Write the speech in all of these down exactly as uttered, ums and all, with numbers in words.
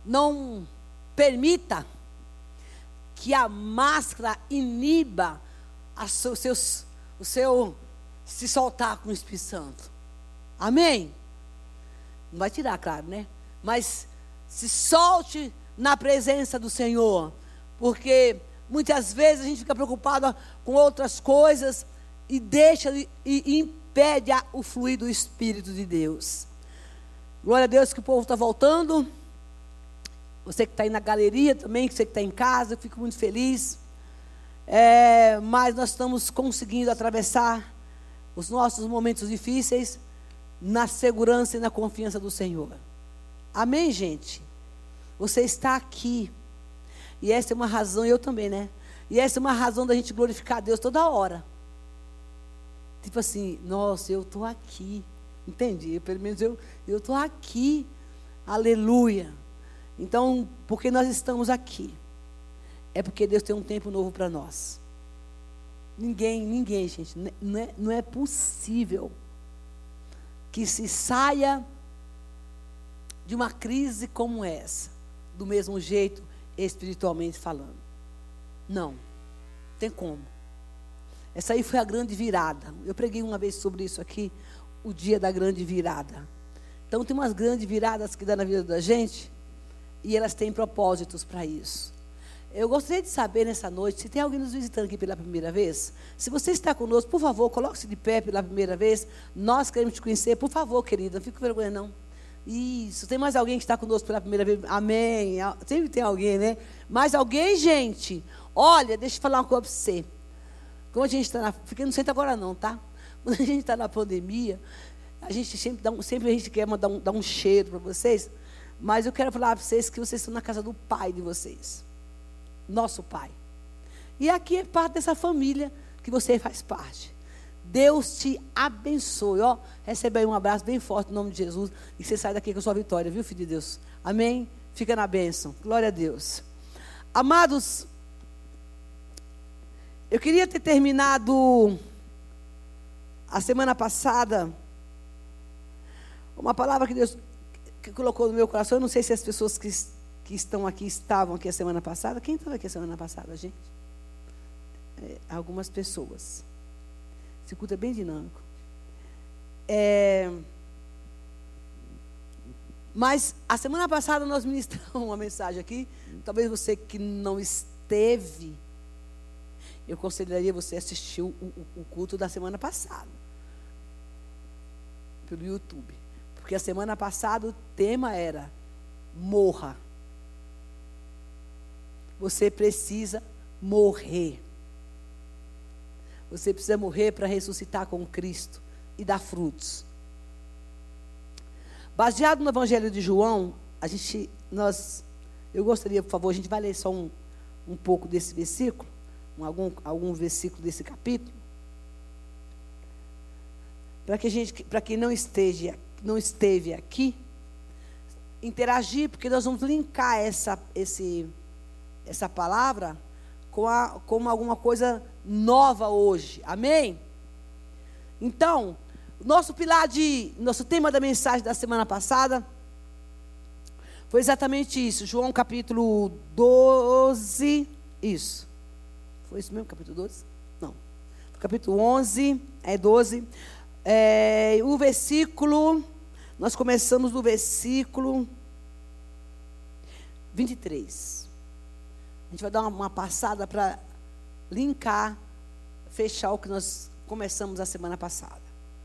não permita que a máscara iniba a seu, seus, o seu se soltar com o Espírito Santo. Amém? Não vai tirar, claro, né? Mas se solte na presença do Senhor. Porque muitas vezes a gente fica preocupado com outras coisas e deixa e, e impede a, o fluir do Espírito de Deus. Glória a Deus que o povo está voltando. Você que está aí na galeria também, você que está em casa, eu fico muito feliz. É, mas nós estamos conseguindo atravessar os nossos momentos difíceis na segurança e na confiança do Senhor. Amém, gente? Você está aqui. E essa é uma razão, eu também, né? E essa é uma razão da gente glorificar a Deus toda hora. Tipo assim, nossa, eu estou aqui. Entendi? Pelo menos eu estou aqui. Aleluia. Então, porque nós estamos aqui, é porque Deus tem um tempo novo para nós. Ninguém, ninguém, gente, não é, não é possível que se saia de uma crise como essa, do mesmo jeito, espiritualmente falando. Não, tem como. Essa aí foi a grande virada. Eu preguei uma vez sobre isso aqui, o dia da grande virada. Então, tem umas grandes viradas que dá na vida da gente, e elas têm propósitos para isso. Eu gostaria de saber nessa noite, se tem alguém nos visitando aqui pela primeira vez. Se você está conosco, por favor, coloque-se de pé pela primeira vez. Nós queremos te conhecer, por favor, querida. Não fique com vergonha, não. Isso, tem mais alguém que está conosco pela primeira vez? Amém. Sempre tem alguém, né? Mais alguém, gente? Olha, deixa eu falar uma coisa para você. Como a gente está na... Fica, não senta agora não, tá? Quando a gente está na pandemia, a gente sempre, dá um, sempre a gente quer mandar um, dar um cheiro para vocês. Mas eu quero falar para vocês que vocês estão na casa do Pai de vocês. Nosso Pai. E aqui é parte dessa família que você faz parte. Deus te abençoe. Ó, recebe aí um abraço bem forte em nome de Jesus. E você sai daqui com a sua vitória, viu, filho de Deus? Amém? Fica na bênção. Glória a Deus. Amados, eu queria ter terminado a semana passada uma palavra que Deus... que colocou no meu coração. Eu não sei se as pessoas que, que estão aqui estavam aqui a semana passada. Quem estava aqui a semana passada, gente? É, algumas pessoas. Esse culto é bem dinâmico. É, mas a semana passada nós ministramos uma mensagem aqui. Talvez você que não esteve, eu consideraria você assistir o, o, o culto da semana passada pelo YouTube. Porque a semana passada o tema era morra. Você precisa morrer. Você precisa morrer para ressuscitar com Cristo e dar frutos. Baseado no Evangelho de João, a gente, nós, eu gostaria, por favor, a gente vai ler só um, um pouco desse versículo, um, algum, algum versículo desse capítulo, para que a gente, para quem não esteja não esteve aqui, interagir, porque nós vamos linkar essa, esse, essa palavra com, a, com alguma coisa nova hoje. Amém? Então, nosso pilar de, nosso tema da mensagem da semana passada foi exatamente isso. João capítulo doze, isso. Foi isso mesmo, capítulo doze? Não. Capítulo onze, é doze. É, o versículo... Nós começamos no versículo vinte e três. A gente vai dar uma, uma passada para linkar, fechar o que nós começamos a semana passada.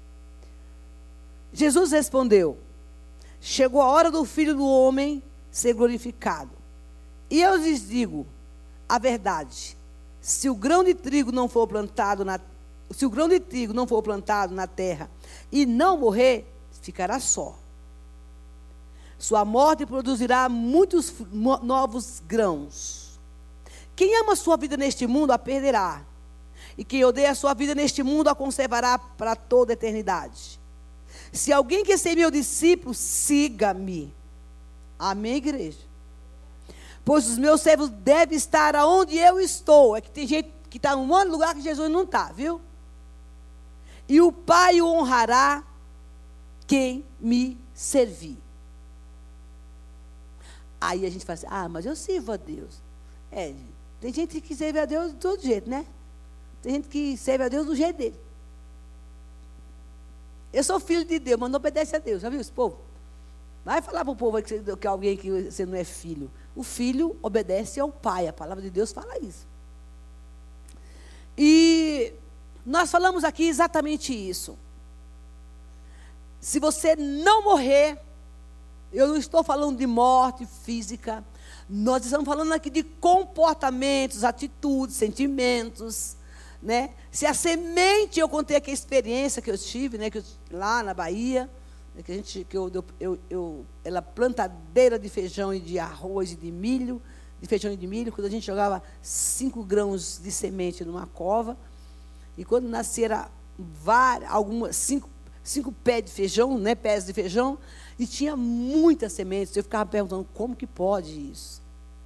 Jesus respondeu: chegou a hora do Filho do Homem ser glorificado. E eu lhes digo a verdade: se o grão de trigo não for plantado na, se o grão de trigo não for plantado na terra e não morrer, ficará só. Sua morte produzirá muitos novos grãos. Quem ama a sua vida neste mundo, a perderá. E quem odeia a sua vida neste mundo, a conservará para toda a eternidade. Se alguém quer ser meu discípulo, siga-me. Amém, igreja? Pois os meus servos devem estar aonde eu estou. É que tem gente que está em um monte de lugar que Jesus não está, viu? E o Pai o honrará quem me servir. Aí a gente fala assim, ah, mas eu sirvo a Deus. É, tem gente que serve a Deus de todo jeito, né? Tem gente que serve a Deus do jeito dele. Eu sou filho de Deus, mas não obedece a Deus. Já viu esse povo? Vai falar para o povo que, você, que alguém que você não é filho. O filho obedece ao pai. A palavra de Deus fala isso. E nós falamos aqui exatamente isso. Se você não morrer, eu não estou falando de morte física. Nós estamos falando aqui de comportamentos, atitudes, sentimentos, né? Se a semente, eu contei aqui a experiência que eu tive, né, que eu, lá na Bahia, né, que a gente, que eu, eu, eu, ela plantadeira de feijão e de arroz e de milho, de feijão e de milho, quando a gente jogava cinco grãos de semente numa cova, e quando nasceram várias, algumas, cinco, cinco pés de feijão, né, pés de feijão, e tinha muitas sementes, eu ficava perguntando, como que pode isso?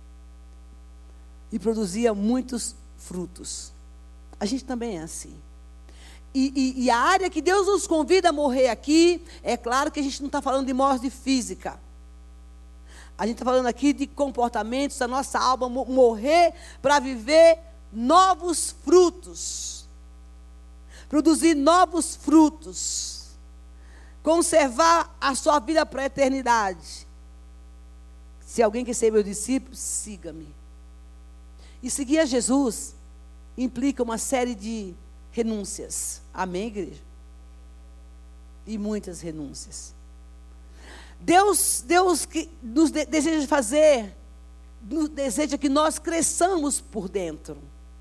E produzia muitos frutos. A gente também é assim. E, e, e a área que Deus nos convida a morrer aqui, é claro que a gente não está falando de morte física. A gente está falando aqui de comportamentos, a nossa alma morrer para viver novos frutos. Produzir novos frutos. Conservar a sua vida para a eternidade. Se alguém quer ser meu discípulo, siga-me. E seguir a Jesus implica uma série de renúncias. Amém, igreja? E muitas renúncias. Deus, Deus que nos de, deseja fazer, nos deseja que nós cresçamos por dentro.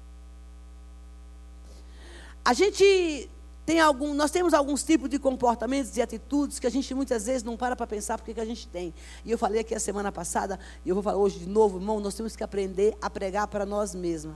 A gente tem algum, nós temos alguns tipos de comportamentos e atitudes que a gente muitas vezes não para para pensar porque que a gente tem. E eu falei aqui a semana passada, e eu vou falar hoje de novo, irmão, nós temos que aprender a pregar para nós mesmos.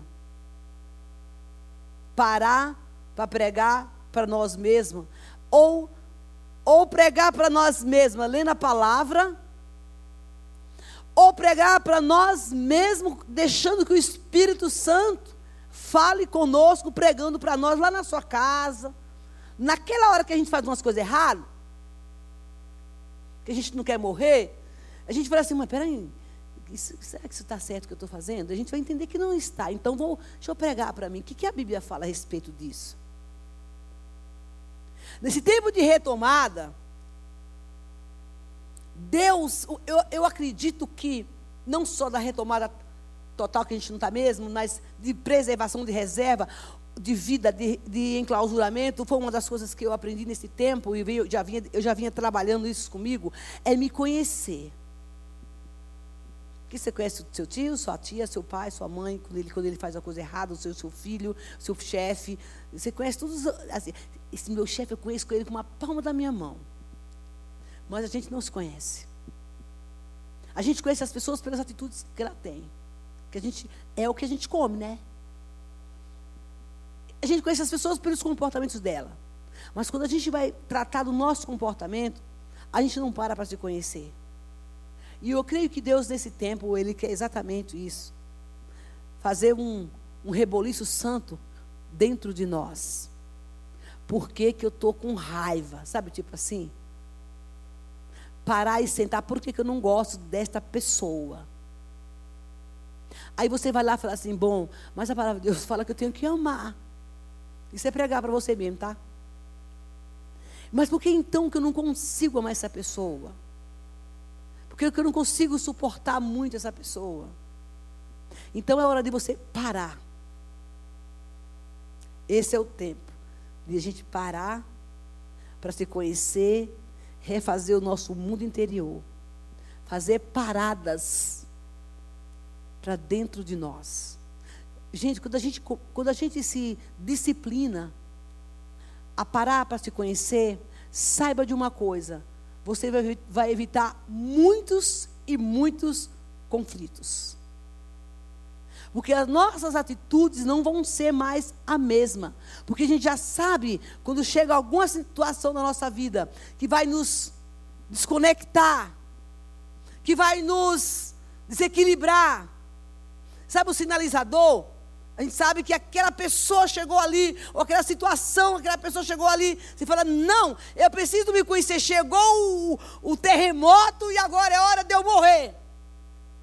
Parar para pregar para nós mesmos. Ou, ou pregar para nós mesmos, lendo a palavra. Ou pregar para nós mesmos, deixando que o Espírito Santo fale conosco, pregando para nós lá na sua casa. Naquela hora que a gente faz umas coisas erradas, que a gente não quer morrer, a gente fala assim, mas peraí, isso, será que isso está certo que eu estou fazendo? A gente vai entender que não está. Então, vou, deixa eu pregar para mim. O que, que a Bíblia fala a respeito disso? Nesse tempo de retomada, Deus, eu, eu acredito que, não só da retomada total, que a gente não está mesmo, mas de preservação de reserva, de vida, de, de enclausuramento, foi uma das coisas que eu aprendi nesse tempo, e eu já vinha, eu já vinha trabalhando isso comigo, é me conhecer. Que você conhece o seu tio, sua tia, seu pai, sua mãe, quando ele, quando ele faz a coisa errada, o seu, seu filho, seu chefe. Você conhece todos. Assim, esse meu chefe, eu conheço ele com uma palma da minha mão. Mas a gente não se conhece. A gente conhece as pessoas pelas atitudes que ela tem. Que a gente, é o que a gente come, né? A gente conhece as pessoas pelos comportamentos dela. Mas quando a gente vai tratar do nosso comportamento, a gente não para para se conhecer. E eu creio que Deus, nesse tempo, Ele quer exatamente isso. Fazer um, um reboliço santo dentro de nós. Por que que eu estou com raiva? Sabe, tipo assim? Parar e sentar, por que que eu não gosto desta pessoa? Aí você vai lá e fala assim, bom, mas a palavra de Deus fala que eu tenho que amar. Isso é pregar para você mesmo, tá? Mas por que então que eu não consigo amar essa pessoa? Por que eu não consigo suportar muito essa pessoa? Então é hora de você parar. Esse é o tempo de a gente parar para se conhecer, refazer o nosso mundo interior, fazer paradas para dentro de nós. Gente, quando a gente, quando a gente se disciplina a parar para se conhecer, saiba de uma coisa, você vai, vai evitar muitos e muitos conflitos. Porque as nossas atitudes não vão ser mais a mesma. Porque a gente já sabe, quando chega alguma situação na nossa vida, que vai nos desconectar, que vai nos desequilibrar. Sabe o sinalizador? A gente sabe que aquela pessoa chegou ali, ou aquela situação, aquela pessoa chegou ali. Você fala, não, eu preciso me conhecer. Chegou o, o terremoto e agora é hora de eu morrer.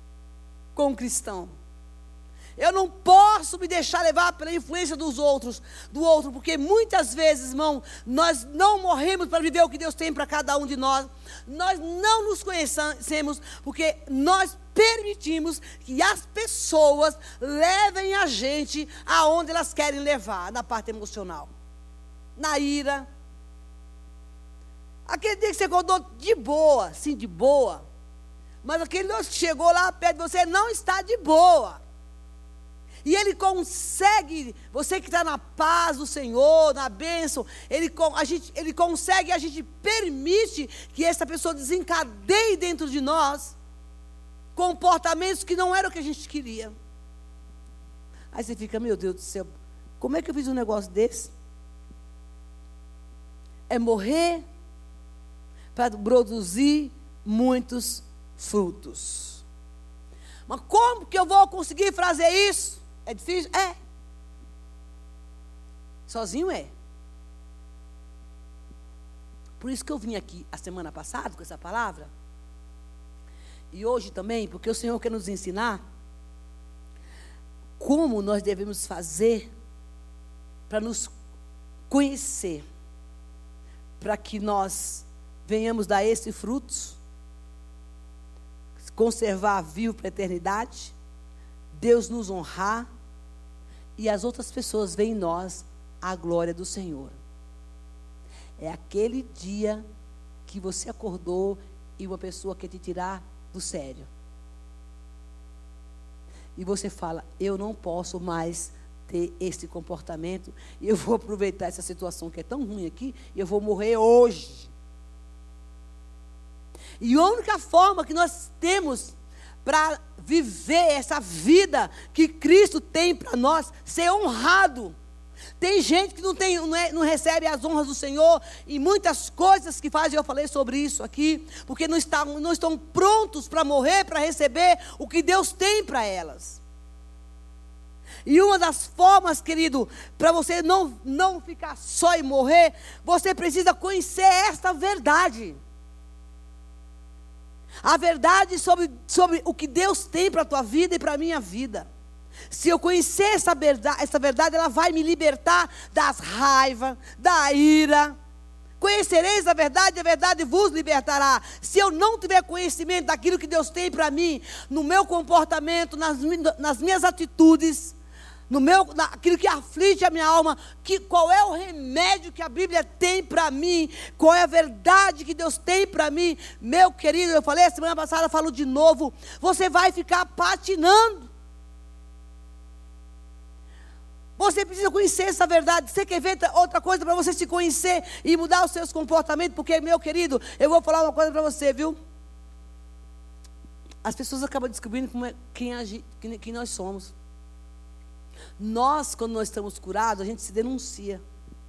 com um cristão. Eu não posso me deixar levar pela influência dos outros, do outro, porque muitas vezes, irmão, nós não morremos para viver o que Deus tem para cada um de nós. Nós não nos conhecemos porque nós permitimos que as pessoas levem a gente aonde elas querem levar, na parte emocional, na ira. Aquele dia que você acordou de boa, sim, de boa, mas aquele dia que chegou lá perto de você não está de boa. E ele consegue, você que está na paz do Senhor, na bênção, ele, a gente, ele consegue, a gente permite que essa pessoa desencadeie dentro de nós comportamentos que não eram o que a gente queria. Aí você fica, meu Deus do céu, como é que eu fiz um negócio desse? É morrer para produzir muitos frutos. Mas como que eu vou conseguir fazer isso? É difícil? É. Sozinho é. Por isso que eu vim aqui a semana passada com essa palavra. E hoje também, porque o Senhor quer nos ensinar como nós devemos fazer para nos conhecer, para que nós venhamos dar esses frutos, conservar vivo para a eternidade, Deus nos honrar e as outras pessoas veem em nós a glória do Senhor. É aquele dia que você acordou e uma pessoa quer te tirar do sério. E você fala, eu não posso mais ter esse comportamento e eu vou aproveitar essa situação que é tão ruim aqui e eu vou morrer hoje. E a única forma que nós temos para viver essa vida que Cristo tem para nós, ser honrado. Tem gente que não, tem, não, é, não recebe as honras do Senhor e muitas coisas que fazem, eu falei sobre isso aqui, porque não, está, não estão prontos para morrer, para receber o que Deus tem para elas. E uma das formas, querido, para você não, não ficar só e morrer, você precisa conhecer esta verdade. A verdade sobre, sobre o que Deus tem para a tua vida e para a minha vida. Se eu conhecer essa verdade, essa verdade, ela vai me libertar das raivas, da ira. Conhecereis a verdade, a verdade vos libertará. Se eu não tiver conhecimento daquilo que Deus tem para mim, no meu comportamento, nas, nas minhas atitudes, no meu, naquilo que aflige a minha alma, que, qual é o remédio que a Bíblia tem para mim, qual é a verdade que Deus tem para mim, meu querido, eu falei a semana passada, falo de novo, você vai ficar patinando. Você precisa conhecer essa verdade. Você quer ver outra coisa para você se conhecer e mudar os seus comportamentos? Porque, meu querido, eu vou falar uma coisa para você, viu? As pessoas acabam descobrindo como é, quem, agi, quem, quem nós somos. Nós, quando nós estamos curados, a gente se denuncia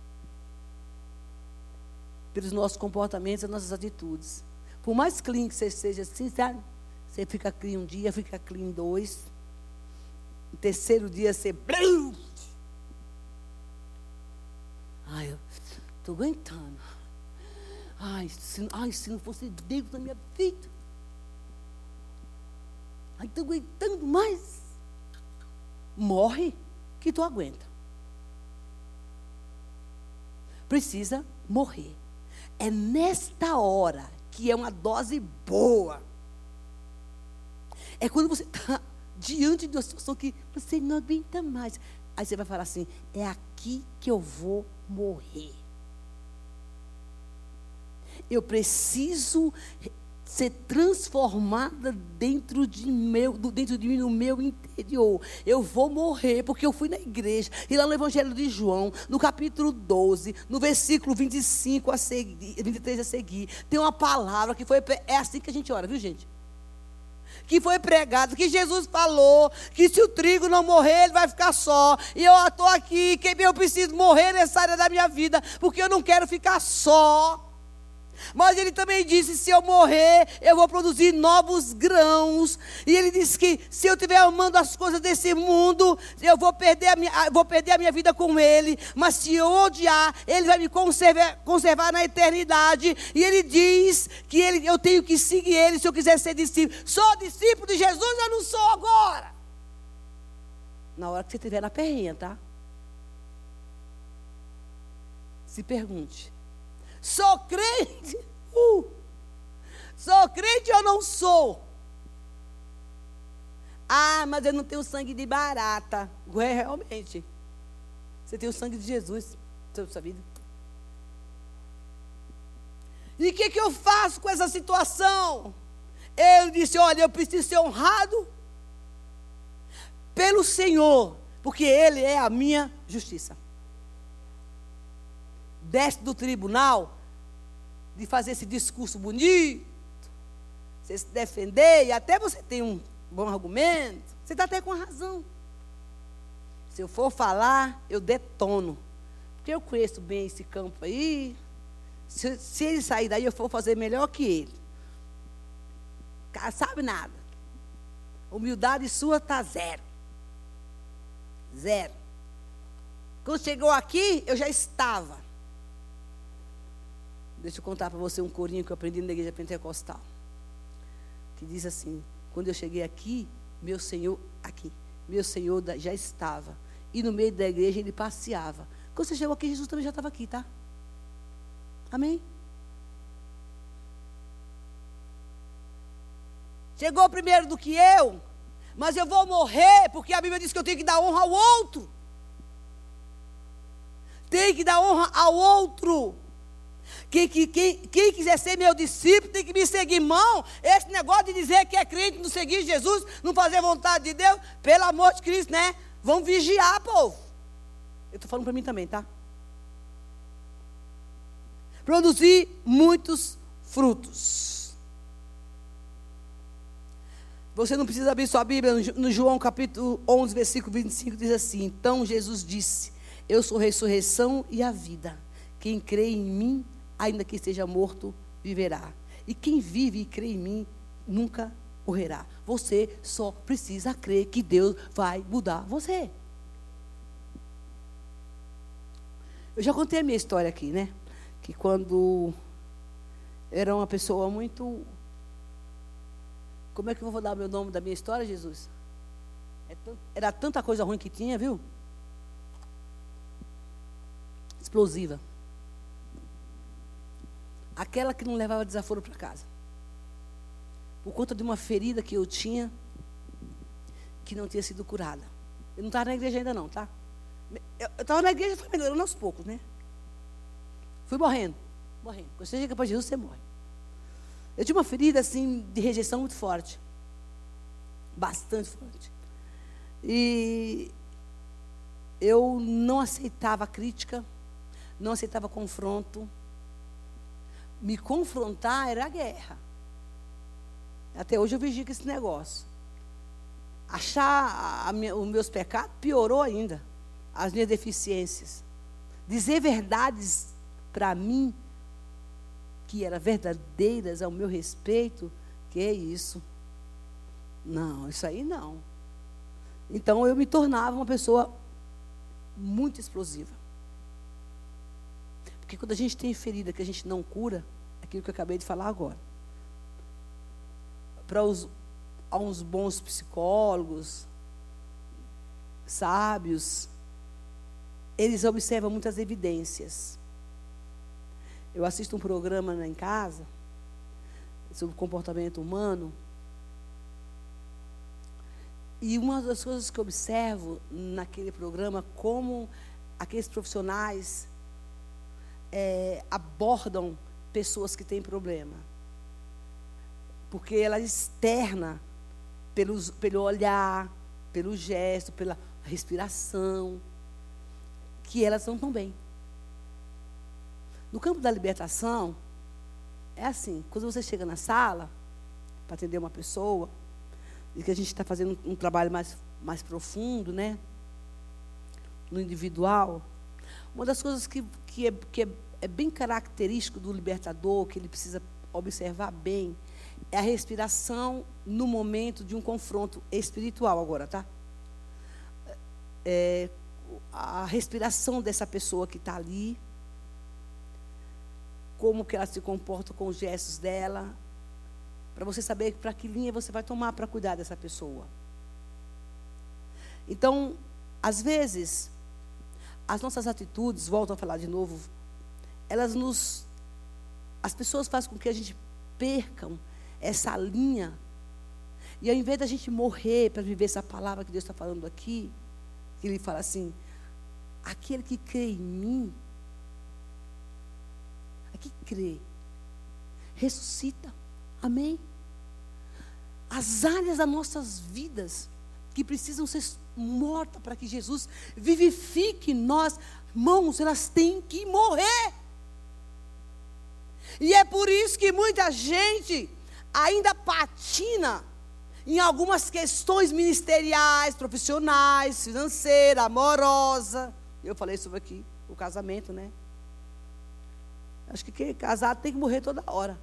pelos nossos comportamentos e nossas atitudes. Por mais clean que você seja assim, sabe? Você fica clean um dia, fica clean dois. No terceiro dia você... Ai, eu estou aguentando. Ai se, ai, se não fosse Deus na minha vida. Ai, estou aguentando mais. Morre que tu aguenta. Precisa morrer. É nesta hora que é uma dose boa. É quando você está diante de uma situação que você não aguenta mais. Aí você vai falar assim, é aqui que eu vou morrer. Eu preciso ser transformada dentro de, meu, dentro de mim, no meu interior. Eu vou morrer, porque eu fui na igreja, e lá no Evangelho de João, no capítulo doze, no versículo vinte e cinco a seguir, vinte e três a seguir, tem uma palavra que foi, é assim que a gente ora, viu gente? Que foi pregado, que Jesus falou, que se o trigo não morrer, ele vai ficar só. E eu estou aqui, que eu preciso morrer nessa área da minha vida, porque eu não quero ficar só. Mas ele também disse, se eu morrer, eu vou produzir novos grãos. E ele disse que se eu estiver amando as coisas desse mundo, eu vou perder a minha, vou perder a minha vida com ele. Mas se eu odiar, ele vai me conservar, conservar na eternidade. E ele diz que ele, eu tenho que seguir ele se eu quiser ser discípulo. Sou discípulo de Jesus, eu não sou agora. Na hora que você estiver na perrinha, tá? Se pergunte. Sou crente? Uh, sou crente ou não sou? Ah, mas eu não tenho sangue de barata. Ué, realmente. Você tem o sangue de Jesus na sua vida. E o que, que eu faço com essa situação? Ele disse, olha, eu preciso ser honrado pelo Senhor, porque Ele é a minha justiça. Desce do tribunal, de fazer esse discurso bonito, você se defender, e até você tem um bom argumento, você está até com razão. Se eu for falar, eu detono, porque eu conheço bem esse campo aí. Se, se ele sair daí, eu vou fazer melhor que ele. O cara sabe nada. Humildade sua está zero. Zero. Quando chegou aqui, eu já estava. Deixa eu contar para você um corinho que eu aprendi na igreja pentecostal. Que diz assim, quando eu cheguei aqui, meu Senhor, aqui, meu Senhor já estava. E no meio da igreja ele passeava. Quando você chegou aqui, Jesus também já estava aqui, tá? Amém? Chegou primeiro do que eu, mas eu vou morrer, porque a Bíblia diz que eu tenho que dar honra ao outro. Tem que dar honra ao outro. Quem, quem, quem, quem quiser ser meu discípulo tem que me seguir, irmão. Esse negócio de dizer que é crente, não seguir Jesus, não fazer vontade de Deus, pelo amor de Cristo, né? Vamos vigiar, povo. Eu estou falando para mim também, tá? Produzir muitos frutos. Você não precisa abrir sua Bíblia, no João capítulo onze, versículo vinte e cinco, diz assim, então Jesus disse, eu sou a ressurreição e a vida. Quem crê em mim, ainda que esteja morto, viverá. E quem vive e crê em mim, nunca morrerá. Você só precisa crer que Deus vai mudar você. Eu já contei a minha história aqui, né? Que quando era uma pessoa muito... Como é que eu vou dar o meu nome da minha história, Jesus? Era tanta coisa ruim que tinha, viu? Explosiva. Aquela que não levava desaforo para casa. Por conta de uma ferida que eu tinha, que não tinha sido curada. Eu não estava na igreja ainda não, tá? Eu estava na igreja e fui melhorando aos poucos, né? Fui morrendo, morrendo. Quando você chega para Jesus, você morre. Eu tinha uma ferida, assim, de rejeição muito forte. Bastante forte. E eu não aceitava crítica, não aceitava confronto. Me confrontar era a guerra. Até hoje eu vigio com esse negócio. Achar a, a minha, os meus pecados piorou ainda. As minhas deficiências. Dizer verdades para mim, que eram verdadeiras ao meu respeito, que é isso? Não, isso aí não. Então eu me tornava uma pessoa muito explosiva. Porque quando a gente tem ferida que a gente não cura, aquilo que eu acabei de falar agora, para os, uns bons psicólogos, sábios, eles observam muitas evidências. Eu assisto um programa lá em casa sobre comportamento humano, e uma das coisas que eu observo naquele programa, como aqueles profissionais é, abordam pessoas que têm problema. Porque ela externa pelos, pelo olhar, pelo gesto, pela respiração, que elas não estão bem. No campo da libertação, é assim, quando você chega na sala, para atender uma pessoa, e que a gente está fazendo um, um trabalho mais, mais profundo, né? No individual, uma das coisas que, que, é, que é, é bem característico do libertador, que ele precisa observar bem, é a respiração no momento de um confronto espiritual agora, tá? É, a respiração dessa pessoa que está ali, como que ela se comporta com os gestos dela, para você saber para que linha você vai tomar para cuidar dessa pessoa. Então, às vezes, as nossas atitudes, volto a falar de novo, elas nos... As pessoas fazem com que a gente percam essa linha. E ao invés da gente morrer para viver essa palavra que Deus está falando aqui, que Ele fala assim, aquele que crê em mim, aqui crê, ressuscita. Amém? As áreas das nossas vidas que precisam ser mortas para que Jesus vivifique em nós, irmãos, elas têm que morrer. E é por isso que muita gente ainda patina em algumas questões ministeriais, profissionais, financeiras, amorosa. Eu falei sobre aqui, o casamento, né? Acho que quem é casado tem que morrer toda hora.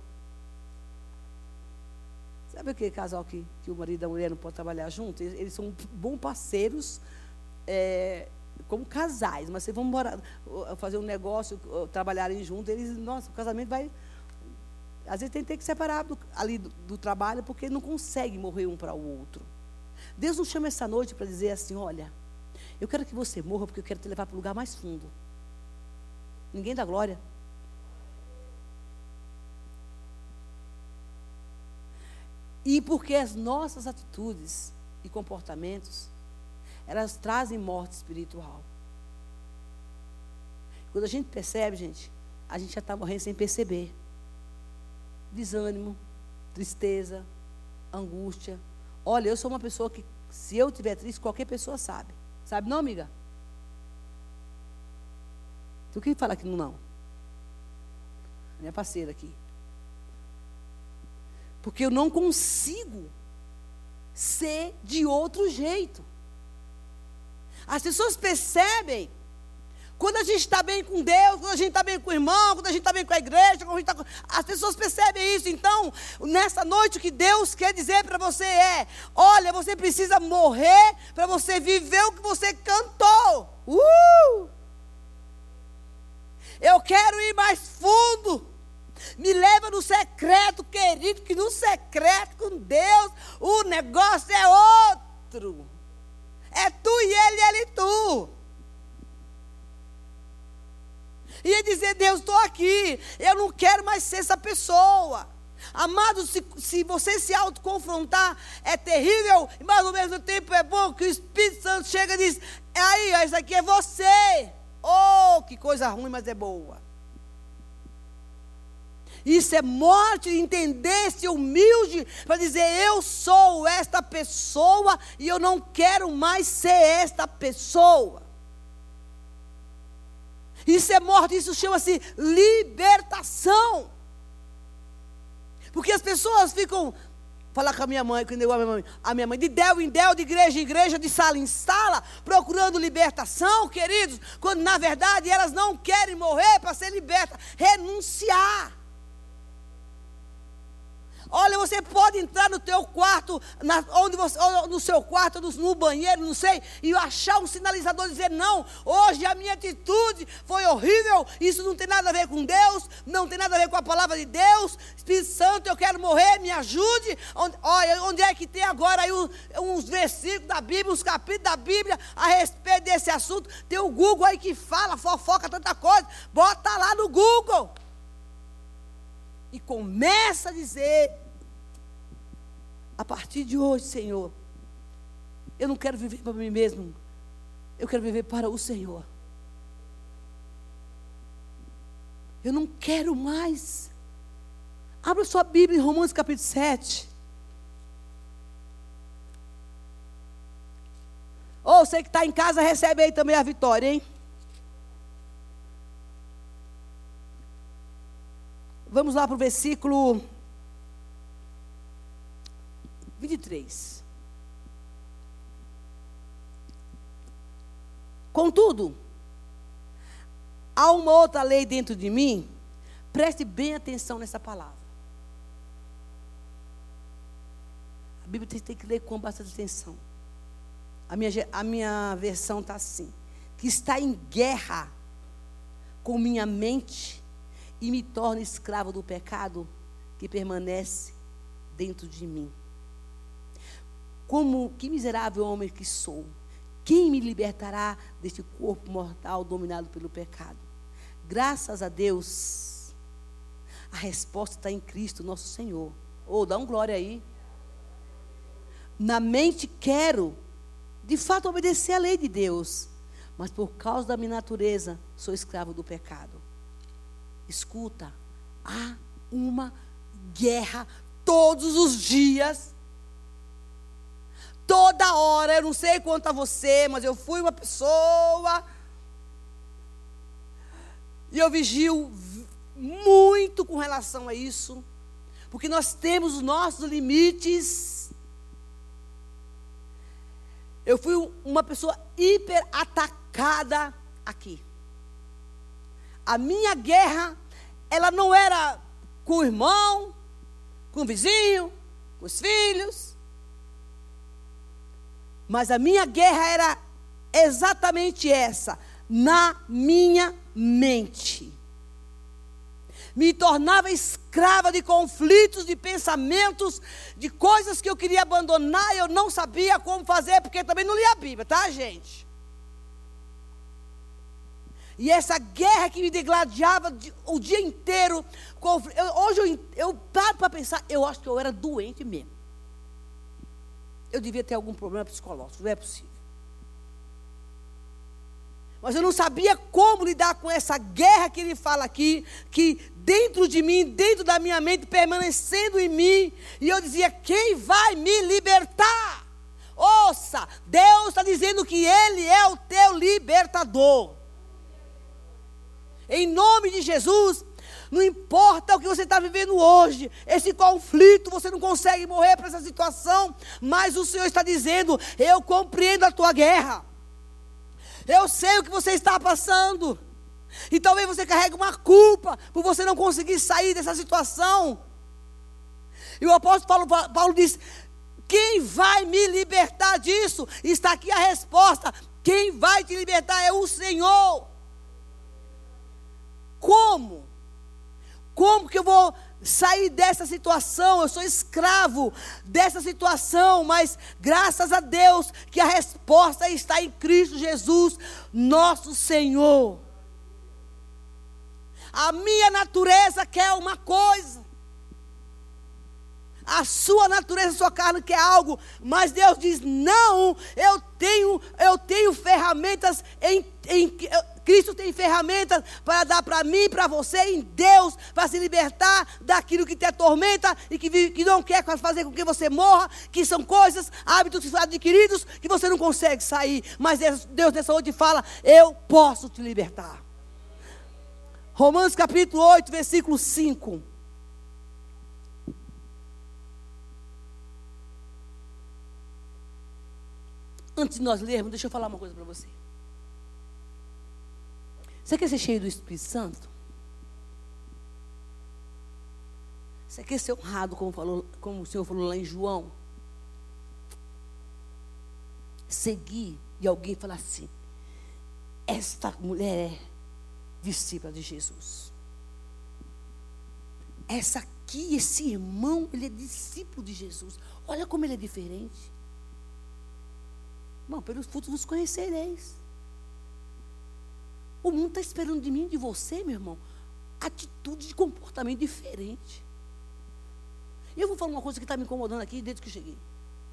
Sabe o que é casal que, que o marido e a mulher não podem trabalhar junto? Eles, eles são bons parceiros, é, como casais, mas se vão morar, fazer um negócio, trabalharem juntos, eles, nossa, o casamento vai... Às vezes tem, tem que separar do, ali do, do trabalho, porque não consegue morrer um para o outro. Deus nos chama essa noite para dizer assim, olha, eu quero que você morra, porque eu quero te levar para o lugar mais fundo. Ninguém dá glória. E porque as nossas atitudes e comportamentos, elas trazem morte espiritual. Quando a gente percebe, gente, a gente já está morrendo sem perceber. Desânimo, tristeza, angústia. Olha, eu sou uma pessoa que, se eu estiver triste, qualquer pessoa sabe. Sabe não, amiga? Tu quem fala que não, não? Minha parceira aqui. Porque eu não consigo ser de outro jeito. As pessoas percebem quando a gente está bem com Deus, quando a gente está bem com o irmão, quando a gente está bem com a igreja, quando a gente tá... as pessoas percebem isso. Então, nessa noite, o que Deus quer dizer para você é, olha, você precisa morrer para você viver o que você cantou. Uh! Eu quero ir mais fundo. Me leva no secreto, querido, que no secreto com Deus o negócio é outro. É tu e ele, ele e tu. E ele dizer, Deus, estou aqui, eu não quero mais ser essa pessoa. Amado, se, se você se autoconfrontar, é terrível, mas ao mesmo tempo é bom que o Espírito Santo chega e diz, aí, ó, isso aqui é você. Oh, que coisa ruim, mas é boa. Isso é morte, entender, ser humilde, para dizer, eu sou esta pessoa e eu não quero mais ser esta pessoa. Isso é morte, isso chama-se libertação. Porque as pessoas ficam, falar com a minha mãe, a minha mãe, a minha mãe, de del em del, de igreja em igreja, de sala em sala, procurando libertação, queridos, quando na verdade elas não querem morrer para ser libertas, renunciar. Olha, você pode entrar no teu quarto, na, onde você, no seu quarto, no, no banheiro, não sei, e achar um sinalizador e dizer, não, hoje a minha atitude foi horrível, isso não tem nada a ver com Deus, não tem nada a ver com a palavra de Deus, Espírito Santo, eu quero morrer, me ajude. Onde, olha, onde é que tem agora aí uns, uns versículos da Bíblia, uns capítulos da Bíblia a respeito desse assunto? Tem o Google aí que fala, fofoca, tanta coisa, bota lá no Google. E começa a dizer, a partir de hoje, Senhor, eu não quero viver para mim mesmo, eu quero viver para o Senhor. Eu não quero mais. Abra sua Bíblia em Romanos capítulo sete. Ou oh, você que está em casa, recebe aí também a vitória, hein? Vamos lá para o versículo vinte e três. Contudo, há uma outra lei dentro de mim. Preste bem atenção nessa palavra. A Bíblia tem, tem que ler com bastante atenção. A minha, a minha versão está assim: que está em guerra com minha mente e me torna escravo do pecado que permanece dentro de mim. Como que miserável homem que sou, quem me libertará deste corpo mortal dominado pelo pecado? Graças a Deus, a resposta está em Cristo, nosso Senhor. Oh, dá um glória aí. Na mente quero, de fato, obedecer à lei de Deus, mas por causa da minha natureza, sou escravo do pecado. Escuta, há uma guerra todos os dias, toda hora. Eu não sei quanto a você, mas eu fui uma pessoa, e eu vigio muito com relação a isso, porque nós temos os nossos limites. Eu fui uma pessoa hiper atacada aqui. A minha guerra, ela não era com o irmão, com o vizinho, com os filhos. Mas a minha guerra era exatamente essa, na minha mente. Me tornava escrava de conflitos, de pensamentos, de coisas que eu queria abandonar, e eu não sabia como fazer, porque também não lia a Bíblia, tá, gente? E essa guerra que me degladiava o dia inteiro, eu, hoje eu, eu paro para pensar, eu acho que eu era doente mesmo. Eu devia ter algum problema psicológico, não é possível. Mas eu não sabia como lidar com essa guerra que ele fala aqui, que dentro de mim, dentro da minha mente, permanecendo em mim. E eu dizia, quem vai me libertar? Ouça, Deus está dizendo que Ele é o teu libertador. Em nome de Jesus, não importa o que você está vivendo hoje, esse conflito, você não consegue morrer para essa situação, mas o Senhor está dizendo, eu compreendo a tua guerra. Eu sei o que você está passando. E talvez você carregue uma culpa por você não conseguir sair dessa situação. E o apóstolo Paulo, Paulo diz, quem vai me libertar disso? Está aqui a resposta. Quem vai te libertar é o Senhor. Como? Como que eu vou sair dessa situação? Eu sou escravo dessa situação, mas graças a Deus que a resposta está em Cristo Jesus, nosso Senhor. A minha natureza quer uma coisa, a sua natureza, a sua carne quer algo, mas Deus diz, não, eu tenho, eu tenho ferramentas em, em Cristo tem ferramentas para dar para mim, para você, em Deus, para se libertar daquilo que te atormenta e que, que não quer fazer com que você morra, que são coisas, hábitos que são adquiridos, que você não consegue sair. Mas Deus, Deus nessa noite fala, eu posso te libertar. Romanos capítulo oito, versículo cinco. Antes de nós lermos, deixa eu falar uma coisa para você. Você quer ser cheio do Espírito Santo? Você quer ser honrado, como, falou, como o Senhor falou lá em João? Seguir e alguém falar assim, esta mulher é discípula de Jesus. Essa aqui, esse irmão, ele é discípulo de Jesus. Olha como ele é diferente. Irmão, pelos frutos vos conhecereis. O mundo está esperando de mim e de você, meu irmão, atitude de comportamento diferente. E eu vou falar uma coisa que está me incomodando aqui desde que eu cheguei.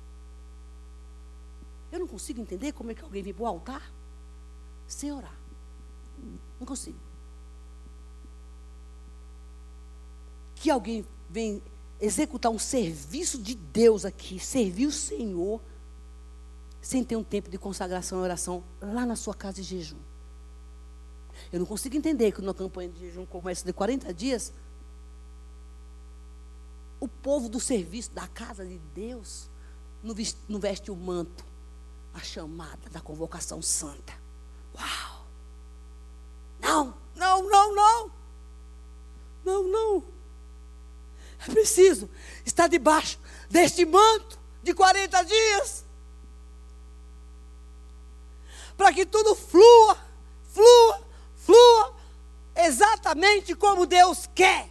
Eu não consigo entender como é que alguém vem para o altar sem orar. Não consigo. Que alguém vem executar um serviço de Deus aqui, servir o Senhor, sem ter um tempo de consagração e oração lá na sua casa de jejum. Eu não consigo entender que numa campanha de jejum começa de quarenta dias, o povo do serviço da casa de Deus não veste, não veste o manto, a chamada da convocação santa. Uau! Não, não. preciso estar debaixo deste manto de quarenta dias. Para que tudo flua, flua, flua, exatamente como Deus quer.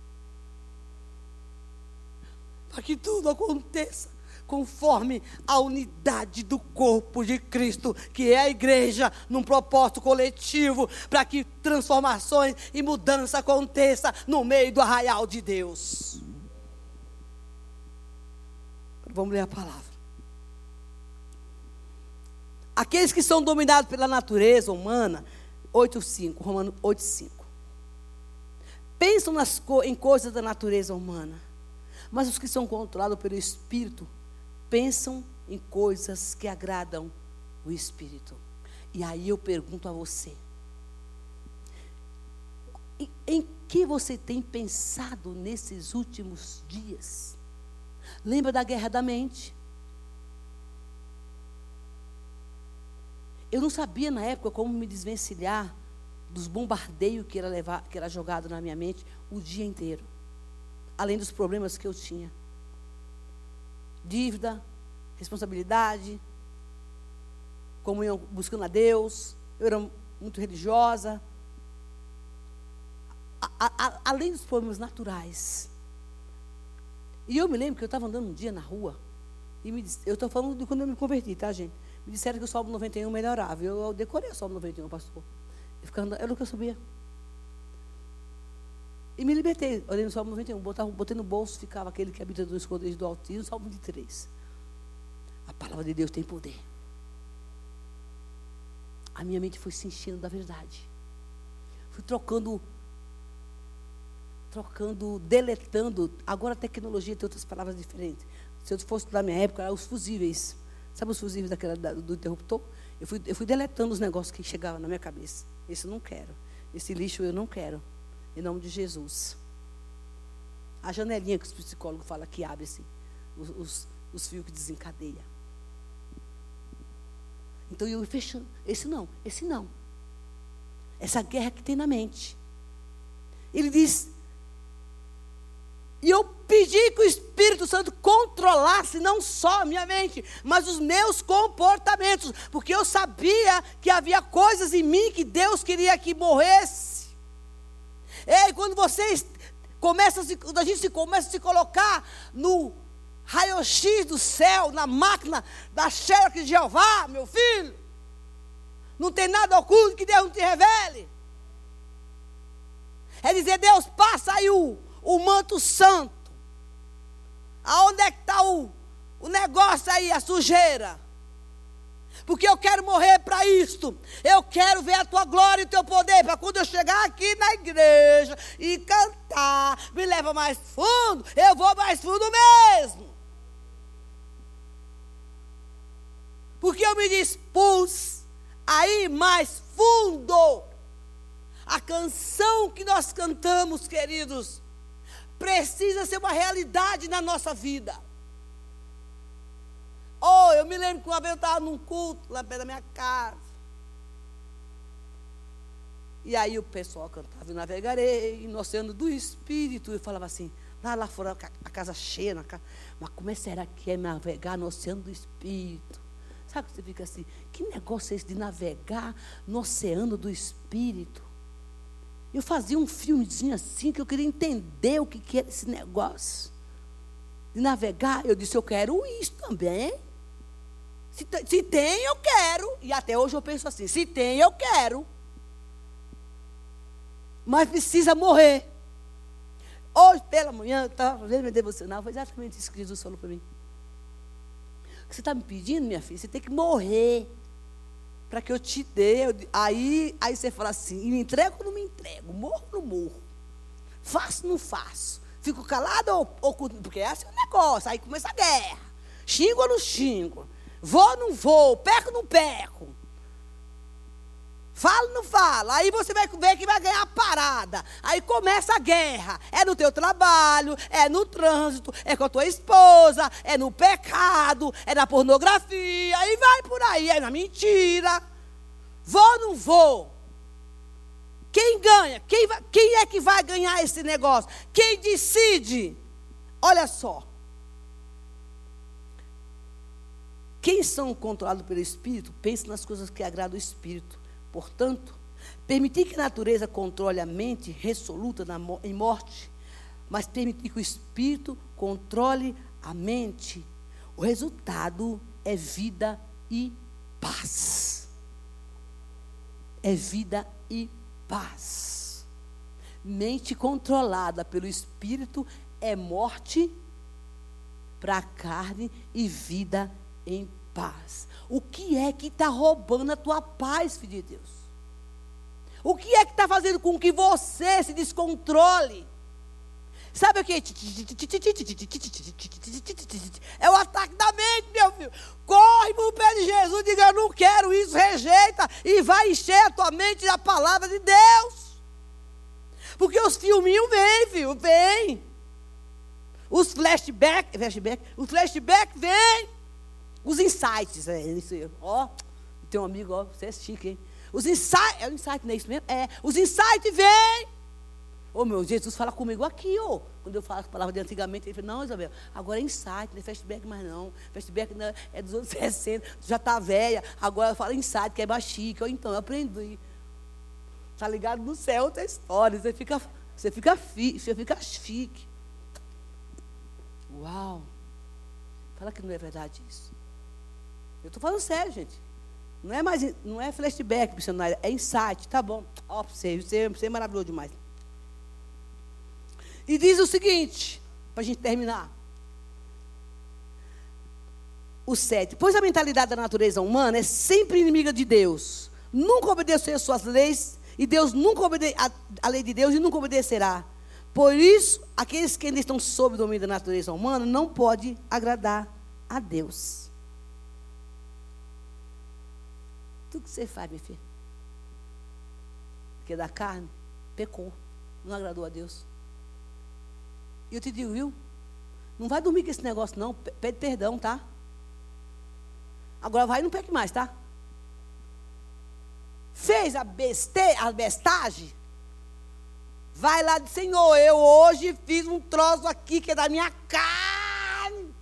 Para que tudo aconteça conforme a unidade do corpo de Cristo, que é a igreja, num propósito coletivo, para que transformações e mudança aconteça no meio do arraial de Deus. Vamos ler a palavra. Aqueles que são dominados pela natureza humana, oito cinco, Romanos oito cinco. Pensam nas co- em coisas da natureza humana, mas os que são controlados pelo Espírito pensam em coisas que agradam o Espírito. E aí eu pergunto a você: em, em que você tem pensado nesses últimos dias? Lembra da guerra da mente? Eu não sabia na época como me desvencilhar dos bombardeios que era, levar, que era jogado na minha mente o dia inteiro. Além dos problemas que eu tinha. Dívida, responsabilidade, comunhão buscando a Deus. Eu era muito religiosa. A, a, a, além dos problemas naturais. E eu me lembro que eu estava andando um dia na rua. E me, eu estou falando de quando eu me converti, tá, gente? Me disseram que o Salmo noventa e um melhorava. Eu, eu decorei o Salmo noventa e um, pastor. Eu ficava, era o que eu sabia. E me libertei. Olhei no Salmo noventa e um, botava, botei no bolso, ficava aquele que habita no esconderijo do Altíssimo, Salmo vinte e três. A palavra de Deus tem poder. A minha mente foi se enchendo da verdade. Fui trocando, trocando, deletando. Agora a tecnologia tem outras palavras diferentes. Se eu fosse da minha época, eram os fusíveis. Sabe os fusíveis daquela, do interruptor? Eu fui, eu fui deletando os negócios que chegavam na minha cabeça. Esse eu não quero. Esse lixo eu não quero. Em nome de Jesus. A janelinha que os psicólogos falam que abre assim. Os, os, os fios que desencadeia. Então eu ia fechando. Esse não, esse não. Essa guerra que tem na mente. Ele diz... E eu pedi que o Espírito Santo controlasse não só a minha mente, mas os meus comportamentos. Porque eu sabia que havia coisas em mim que Deus queria que morresse. Ei, quando vocês começam, quando a gente se começa a se colocar no raio-x do céu, na máquina da Xerox de Jeová, meu filho, não tem nada oculto que Deus não te revele. É dizer, Deus, passa aí o O manto santo. Aonde é que está o, o negócio aí, a sujeira? Porque eu quero morrer para isto. Eu quero ver a tua glória e o teu poder. Para quando eu chegar aqui na igreja e cantar, me leva mais fundo, eu vou mais fundo mesmo. Porque eu me dispus a ir mais fundo. A canção que nós cantamos, queridos, precisa ser uma realidade na nossa vida. Oh, eu me lembro que uma vez eu estava num culto lá perto da minha casa. E aí o pessoal cantava, eu navegarei no oceano do Espírito. Eu falava assim, lá, lá fora, a casa cheia, na casa, mas como será que é navegar no oceano do Espírito? Sabe que você fica assim, que negócio é esse de navegar no oceano do Espírito? Eu fazia um filmezinho assim, que eu queria entender o que, que era esse negócio. De navegar, eu disse, eu quero isso também. Se, se tem, eu quero. E até hoje eu penso assim, se tem, eu quero. Mas precisa morrer. Hoje, pela manhã, eu estava fazendo meu devocional, foi exatamente isso que Jesus falou para mim. O que você está me pedindo, minha filha? Você tem que morrer. Para que eu te dê. Eu, aí, aí você fala assim, me entrego ou não me entrego? Morro ou não morro? Faço ou não faço? Fico calado ou, ou... Porque esse é o negócio. Aí começa a guerra. Xingo ou não xingo? Vou ou não vou? Perco ou não perco? Falo ou não falo? Aí você vai ver que vai ganhar a parada. Aí começa a guerra. É no teu trabalho, é no trânsito, é com a tua esposa, é no pecado, é na pornografia, aí vai por aí, é na mentira. Vou ou não vou? Quem ganha? Quem, vai, quem é que vai ganhar esse negócio? Quem decide? Olha só. Quem são controlados pelo Espírito, pensa nas coisas que agradam o Espírito. Portanto, permitir que a natureza controle a mente resoluta na, em morte, mas permitir que o Espírito controle a mente, o resultado é vida e paz. É vida e paz. Mente controlada pelo Espírito é morte para a carne e vida em paz. O que é que está roubando a tua paz, filho de Deus? O que é que está fazendo com que você se descontrole? Sabe o que? É o ataque da mente, meu filho. Corre para o pé de Jesus, diga, eu não quero isso, rejeita, e vai encher a tua mente da palavra de Deus. Porque os filminhos vêm, filho, vêm. Os flashbacks, flashback, os flashbacks vêm. Os insights, é isso aí. Ó, tem um amigo, ó, você é chique, hein? Os insights, é o insight, não é isso mesmo? É, os insights vêm. Ô, meu, Jesus fala comigo aqui, ó. Quando eu falo a palavra de antigamente, ele fala, não, Isabel, agora é insight, não é flashback mais não. Flashback não, é dos anos sessenta, já está velha. Agora eu falo insight, que é mais chique. Ou então, eu aprendi. Está ligado no céu, outra história. Você fica, você fica, fi, você fica chique. Uau. Fala que não é verdade isso. Eu estou falando sério, gente. Não é mais, não é flashback, missionário, é insight, tá bom. Ó, você, você, você é maravilhoso demais. E diz o seguinte, para a gente terminar. O sete. Pois a mentalidade da natureza humana é sempre inimiga de Deus. Nunca obedeceu às suas leis, e Deus nunca obedece a lei de Deus e nunca obedecerá. Por isso, aqueles que ainda estão sob o domínio da natureza humana não podem agradar a Deus. Tudo que você faz, minha filha, que é da carne, pecou, não agradou a Deus. E eu te digo, viu? Não vai dormir com esse negócio, não. Pede perdão, tá? Agora vai e não peque mais, tá? Fez a, beste, a bestagem? Vai lá e diz, Senhor, eu hoje fiz um troço aqui que é da minha carne.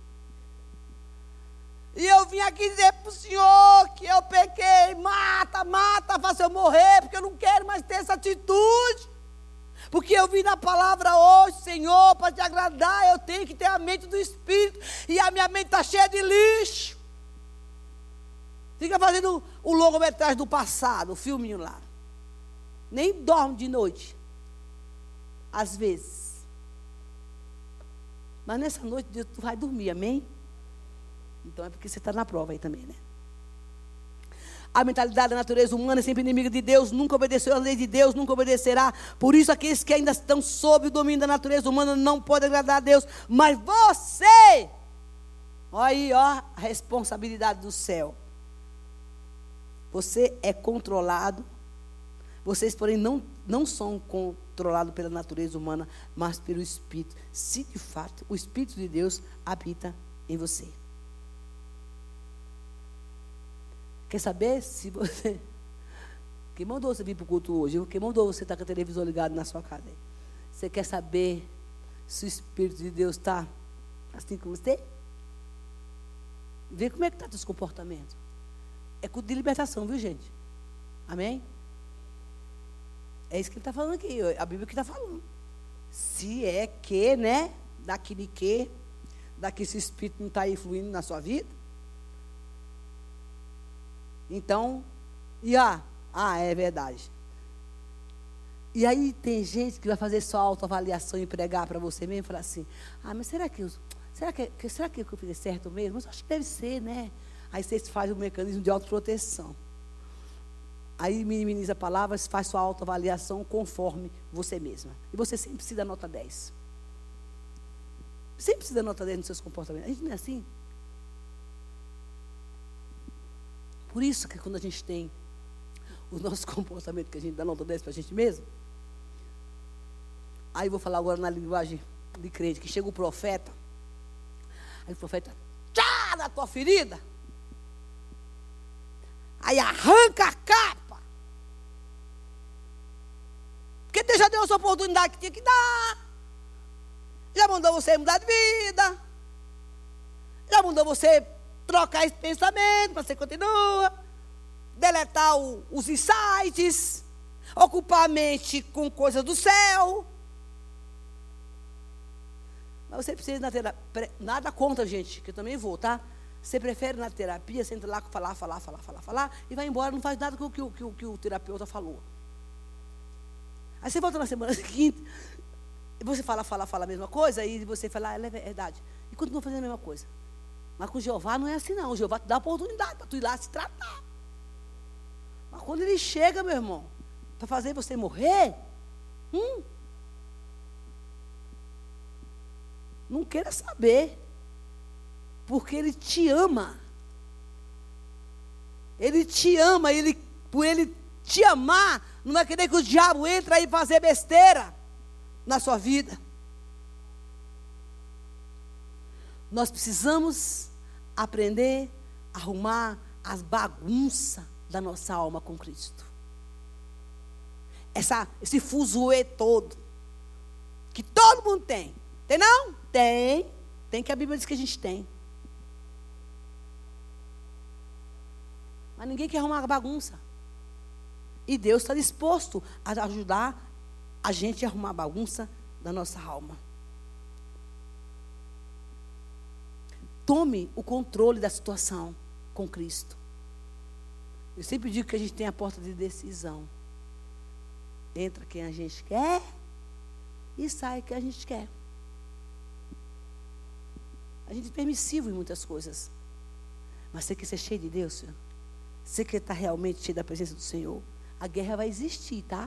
E eu vim aqui dizer para o Senhor que eu pequei. Mata, mata, faça eu morrer, porque eu não quero mais ter essa atitude. Porque eu vim na palavra hoje, Senhor, para te agradar, eu tenho que ter a mente do Espírito. E a minha mente está cheia de lixo. Fica fazendo o longometragem do passado, o filminho lá. Nem dorme de noite. Às vezes. Mas nessa noite, Deus, tu vai dormir, amém? Então é porque você está na prova aí também, né? A mentalidade da natureza humana é sempre inimiga de Deus, nunca obedeceu à lei de Deus, nunca obedecerá. Por isso, aqueles que ainda estão sob o domínio da natureza humana não podem agradar a Deus. Mas você, olha aí, ó, a responsabilidade do céu. Você é controlado. Vocês, porém, não, não são controlados pela natureza humana, mas pelo Espírito. Se, de fato, o Espírito de Deus habita em você. Quer saber se você... Quem mandou você vir para o culto hoje? Quem mandou você estar com a televisão ligada na sua casa? Você quer saber se o Espírito de Deus está assim com você? Vê como é que está o seu comportamento. É culto de libertação, viu, gente? Amém? É isso que ele está falando aqui. A Bíblia que está falando. Se é que, né? Daquele que, daqui esse Espírito não está aí fluindo na sua vida. Então, e ah, ah, é verdade. E aí tem gente que vai fazer só autoavaliação e pregar para você mesmo e falar assim, ah, mas será que eu, será que, será que eu fiz certo mesmo? Mas acho que deve ser, né? Aí vocês fazem o mecanismo de autoproteção. Aí minimiza a palavra, faz sua autoavaliação conforme você mesma. E você sempre precisa da nota dez. Sempre precisa da nota dez nos seus comportamentos. A gente não é assim? Por isso que quando a gente tem o nosso comportamento, que a gente dá nota dez para a gente mesmo, aí eu vou falar agora na linguagem de crente, que chega o profeta, aí o profeta, tchá, na tua ferida, aí arranca a capa, porque Deus já deu essa oportunidade que tinha que dar, Já mandou você mudar de vida. Já mandou você trocar esse pensamento, mas você continua. Deletar o, os insights. Ocupar a mente com coisas do céu. Mas você precisa ir na terapia. Nada contra, gente, que eu também vou, tá? Você prefere na terapia, você entra lá, falar, falar, falar, falar, falar, e vai embora, não faz nada com o que, que, que o terapeuta falou. Aí você volta na semana seguinte, e você fala, fala, fala a mesma coisa, e você fala, ah, é verdade. E continua fazendo a mesma coisa. Mas com o Jeová não é assim, não. O Jeová te dá a oportunidade para tu ir lá se tratar. Mas quando ele chega, meu irmão, para fazer você morrer, hum, não queira saber. Porque Ele te ama. Ele te ama. Ele, por Ele te amar, não vai querer que o diabo entre aí e fazer besteira na sua vida. Nós precisamos aprender a arrumar as bagunças da nossa alma com Cristo. Essa, esse fuzuê todo. Que todo mundo tem. Tem não? Tem. Tem, que a Bíblia diz que a gente tem. Mas ninguém quer arrumar bagunça. E Deus está disposto a ajudar a gente a arrumar a bagunça da nossa alma. Tome o controle da situação com Cristo. Eu sempre digo que a gente tem a porta de decisão. Entra quem a gente quer e sai quem a gente quer. A gente é permissivo em muitas coisas. Mas você quer ser cheio de Deus, senhor? Você quer estar realmente cheio da presença do Senhor? A guerra vai existir, tá?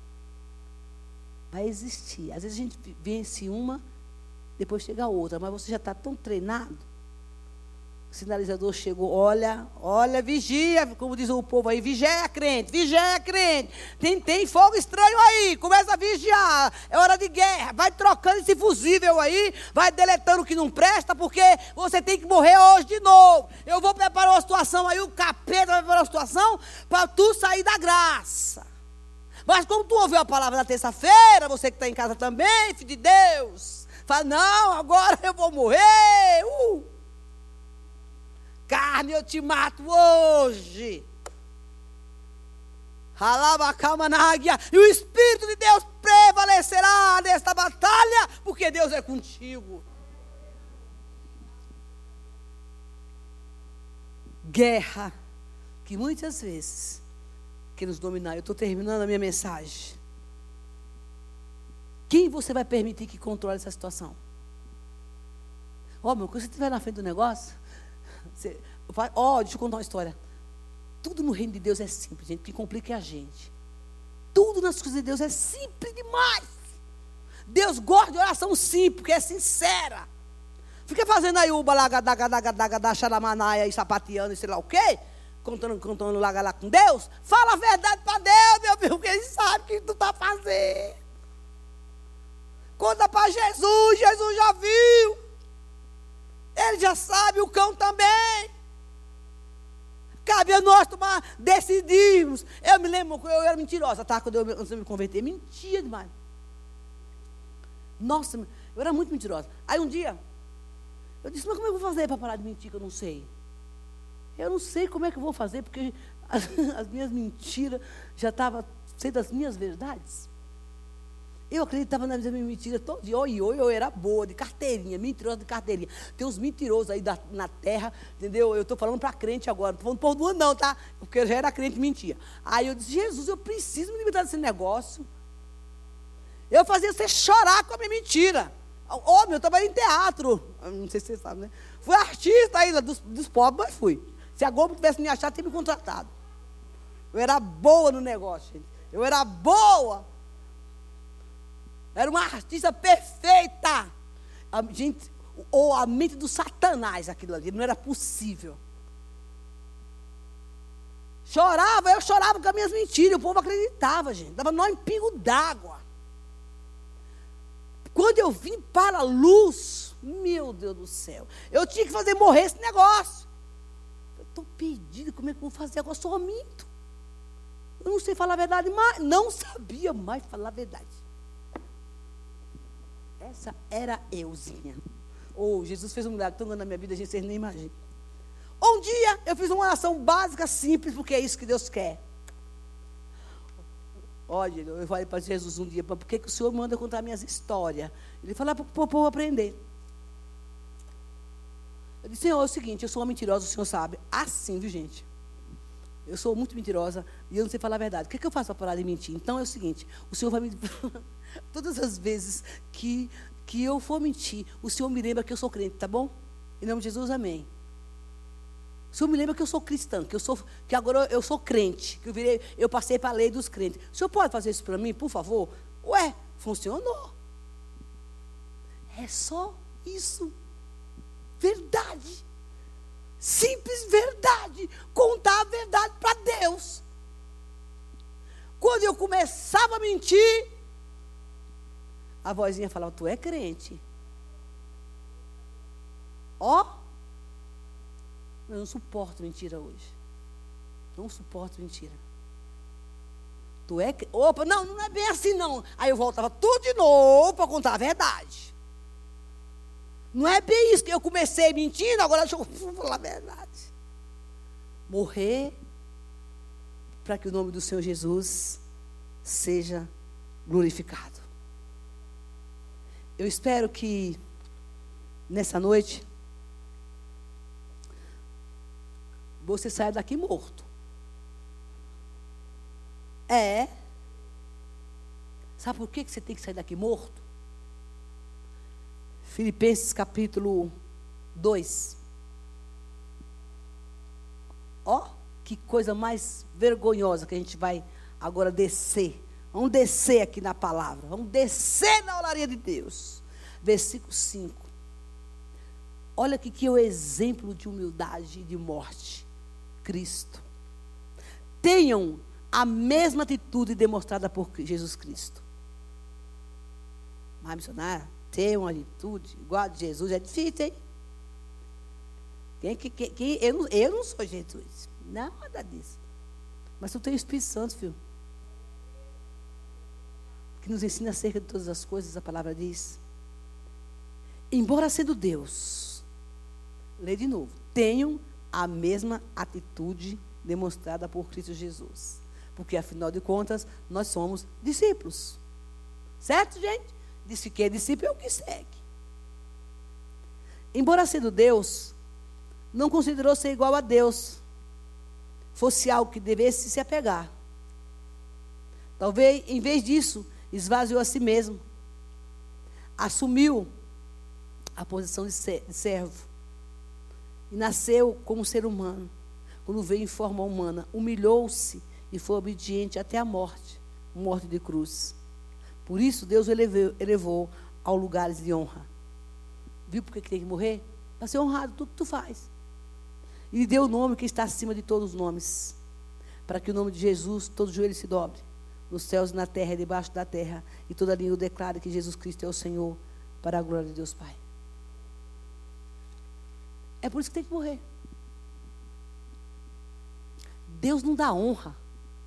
Vai existir. Às vezes a gente vence uma, depois chega a outra. Mas você já está tão treinado. O sinalizador chegou, olha, olha, vigia, como diz o povo aí, vigia crente, vigia crente. Tem, tem fogo estranho aí, começa a vigiar. É hora de guerra, vai trocando esse fusível aí, vai deletando o que não presta, porque você tem que morrer hoje de novo. Eu vou preparar uma situação aí, o capeta vai preparar uma situação para tu sair da graça. Mas como tu ouviu a palavra da terça-feira, você que está em casa também, filho de Deus, fala, não, agora eu vou morrer, uh! Carne, eu te mato hoje. Calma na águia. E o Espírito de Deus prevalecerá nesta batalha, porque Deus é contigo. Guerra, que muitas vezes quer nos dominar. Eu estou terminando a minha mensagem. Quem você vai permitir que controle essa situação? Ó, oh, meu, quando você estiver na frente do negócio... Ó, oh, deixa eu contar uma história. Tudo no reino de Deus é simples, gente. O que complica é a gente. Tudo nas coisas de Deus é simples demais. Deus gosta de oração simples, porque é sincera. Fica fazendo aí o balagadagadagadagadá, xaramanaia e sapateando e sei lá o quê. Contando, contando lá, lá com Deus. Fala a verdade para Deus, meu filho, porque Ele sabe o que tu está fazendo. Conta para Jesus, Jesus já viu. Ele já sabe, o cão também. Cabe a nós tomar, decidirmos. Eu me lembro, eu era mentirosa, tá? Quando eu, antes de eu me converter, mentia demais. Nossa, eu era muito mentirosa. Aí um dia, eu disse, mas como é que eu vou fazer para parar de mentir, que eu não sei? Eu não sei como é que eu vou fazer, porque as, as minhas mentiras já estavam sendo as minhas verdades. Eu acreditava nas minhas mentiras todo dia. Oi, oi, eu era boa, de carteirinha, mentirosa de carteirinha. Tem uns mentirosos aí da, na terra, entendeu? Eu estou falando para crente agora, não estou falando por duas não, tá? Porque eu já era crente e mentia. Aí eu disse, Jesus, eu preciso me libertar desse negócio. Eu fazia você chorar com a minha mentira. Ô, oh, meu, eu trabalhei em teatro. Não sei se você sabe, né? Fui artista ainda, dos, dos pobres, mas fui. Se a Globo tivesse me achado, teria me contratado. Eu era boa no negócio, gente. Eu era boa. Era uma artista perfeita. A gente, ou a mente do Satanás, aquilo ali. Não era possível. Chorava, eu chorava com as minhas mentiras. O povo acreditava, gente. Dava nó em pingo d'água. Quando eu vim para a luz, meu Deus do céu, eu tinha que fazer morrer esse negócio. Eu estou perdido, como é que eu vou fazer agora? Eu sou minto. Eu não sei falar a verdade mais. Não sabia mais falar a verdade. Essa era euzinha. Oh, Jesus fez um milagre tão grande na minha vida, a gente vocês nem imaginam. Um dia eu fiz uma oração básica, simples, porque é isso que Deus quer. Olha, eu falei para Jesus um dia, por que, que o Senhor manda contar minhas histórias? Ele falou para o povo aprender. Eu disse, Senhor, é o seguinte, eu sou uma mentirosa, o Senhor sabe. Assim, viu, gente? Eu sou muito mentirosa e eu não sei falar a verdade. O que, que eu faço para parar de mentir? Então é o seguinte, o Senhor vai me... Todas as vezes que, que eu for mentir, o Senhor me lembra que eu sou crente, tá bom? Em nome de Jesus, amém. O Senhor me lembra que eu sou cristã, que, eu sou, que agora eu sou crente, que eu, virei, eu passei para a lei dos crentes. O Senhor pode fazer isso para mim, por favor? Ué, funcionou. É só isso. Verdade. Simples verdade. Contar a verdade para Deus. Quando eu começava a mentir, a vozinha falava, tu é crente. Ó. Eu não suporto mentira hoje. Não suporto mentira. Tu é... Opa, não, não é bem assim não. Aí eu voltava tudo de novo para contar a verdade. Não é bem isso que eu comecei mentindo, agora deixa eu falar a verdade. Morrer para que o nome do Senhor Jesus seja glorificado. Eu espero que nessa noite você saia daqui morto. É. Sabe por que você tem que sair daqui morto? Filipenses capítulo dois. Ó, que coisa mais vergonhosa que a gente vai agora descer. Vamos descer aqui na palavra. Vamos descer na olaria de Deus. Versículo cinco. Olha aqui que é o exemplo de humildade e de morte. Cristo. Tenham a mesma atitude demonstrada por Jesus Cristo. Mas, missionária, ter uma atitude igual a de Jesus é difícil, hein? Quem, quem, quem, eu, não, eu não sou Jesus. Nada disso. Mas tu tem o Espírito Santo, filho. Que nos ensina acerca de todas as coisas, a palavra diz. Embora sendo Deus, lê de novo, tenham a mesma atitude demonstrada por Cristo Jesus. Porque, afinal de contas, nós somos discípulos. Certo, gente? Disse que é discípulo é o que segue. Embora sendo Deus, não considerou ser igual a Deus. Fosse algo que devesse se apegar. Talvez, em vez disso, esvaziou a si mesmo. Assumiu a posição de servo. E nasceu como ser humano. Quando veio em forma humana, humilhou-se e foi obediente até a morte, morte de cruz. Por isso, Deus o elevou, elevou ao lugares de honra. Viu por que tem que morrer? Para ser honrado, tudo que tu faz. E lhe deu o nome que está acima de todos os nomes. Para que o nome de Jesus, todo joelho se dobre. Nos céus e na terra e debaixo da terra. E toda língua declare que Jesus Cristo é o Senhor, para a glória de Deus Pai. É por isso que tem que morrer. Deus não dá honra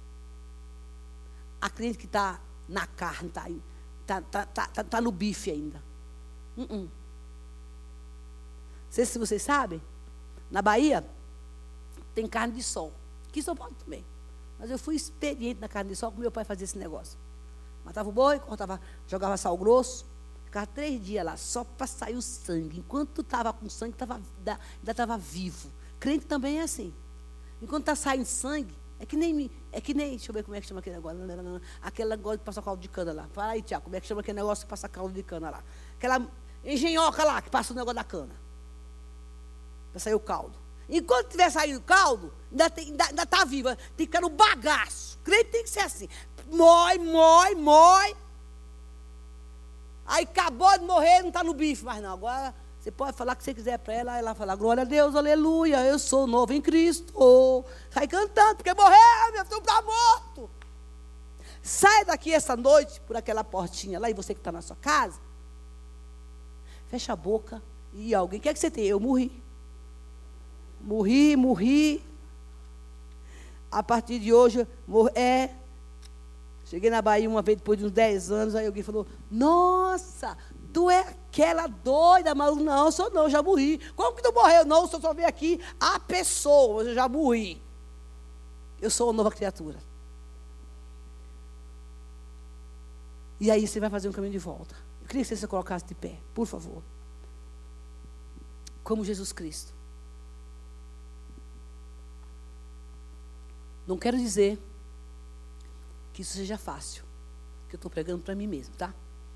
a crente que está na carne, está tá, tá, tá, tá, tá no bife ainda. Uh -uh. Não sei se vocês sabem, na Bahia tem carne de sol. Aqui em São Paulo também. Mas eu fui experiente na carne de sol, com meu pai fazia esse negócio. Matava o boi, cortava, jogava sal grosso, ficava três dias lá, só para sair o sangue. Enquanto estava com sangue, tava, ainda estava vivo. Crente também é assim. Enquanto está saindo sangue, é que nem, é que nem, deixa eu ver como é que chama aquele negócio. Aquele negócio de passar caldo de cana lá. Fala aí, Tiago, como é que chama aquele negócio de passar caldo de cana lá? Aquela engenhoca lá, que passa o negócio da cana. Para sair o caldo. Enquanto estiver saindo o caldo, ainda está ainda, ainda tá viva. Tem que ficar no bagaço. Crente tem que ser assim. Mói, mói, mói. Aí acabou de morrer, não está no bife mais não. Agora, você pode falar o que você quiser para ela. Ela fala, glória a Deus, aleluia. Eu sou novo em Cristo. Oh, sai cantando, porque morreu, meu filho está morto. Sai daqui essa noite, por aquela portinha lá, e você que está na sua casa. Fecha a boca. E alguém, o que é que você tem? Eu morri. Morri, morri. A partir de hoje, mor é. Cheguei na Bahia uma vez, depois de uns dez anos, aí alguém falou, nossa, Tu é aquela doida, mas não, eu sou não, eu já morri. Como que tu morreu? Não, eu só vim aqui a pessoa, eu já morri. Eu sou uma nova criatura. E aí você vai fazer um caminho de volta. Eu queria que você se colocasse de pé, por favor. Como Jesus Cristo. Não quero dizer que isso seja fácil, que eu estou pregando para mim mesmo, tá?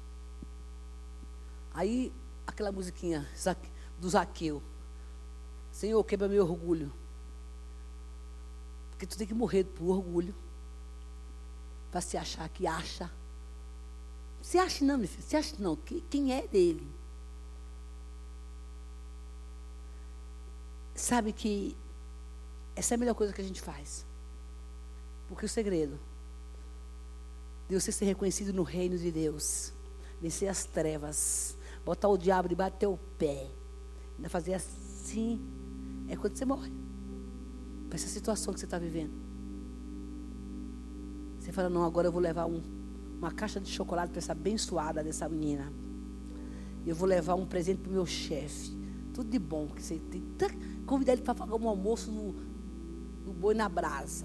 Aí, aquela musiquinha do Zaqueu. Senhor, quebra meu orgulho. Porque tu tem que morrer por orgulho. Para se achar que acha. Se acha não, meu filho. Se acha não. Quem é dele? Sabe que essa é a melhor coisa que a gente faz. Porque o segredo de você ser reconhecido no reino de Deus, vencer as trevas, botar o diabo debaixo do teu pé, ainda fazer assim, é quando você morre. Para essa situação que você está vivendo. Você fala, não, agora eu vou levar um, uma caixa de chocolate para essa abençoada dessa menina. Eu vou levar um presente para o meu chefe. Tudo de bom. Que você tem. Convidar ele para pagar um almoço no, no Boi na Brasa.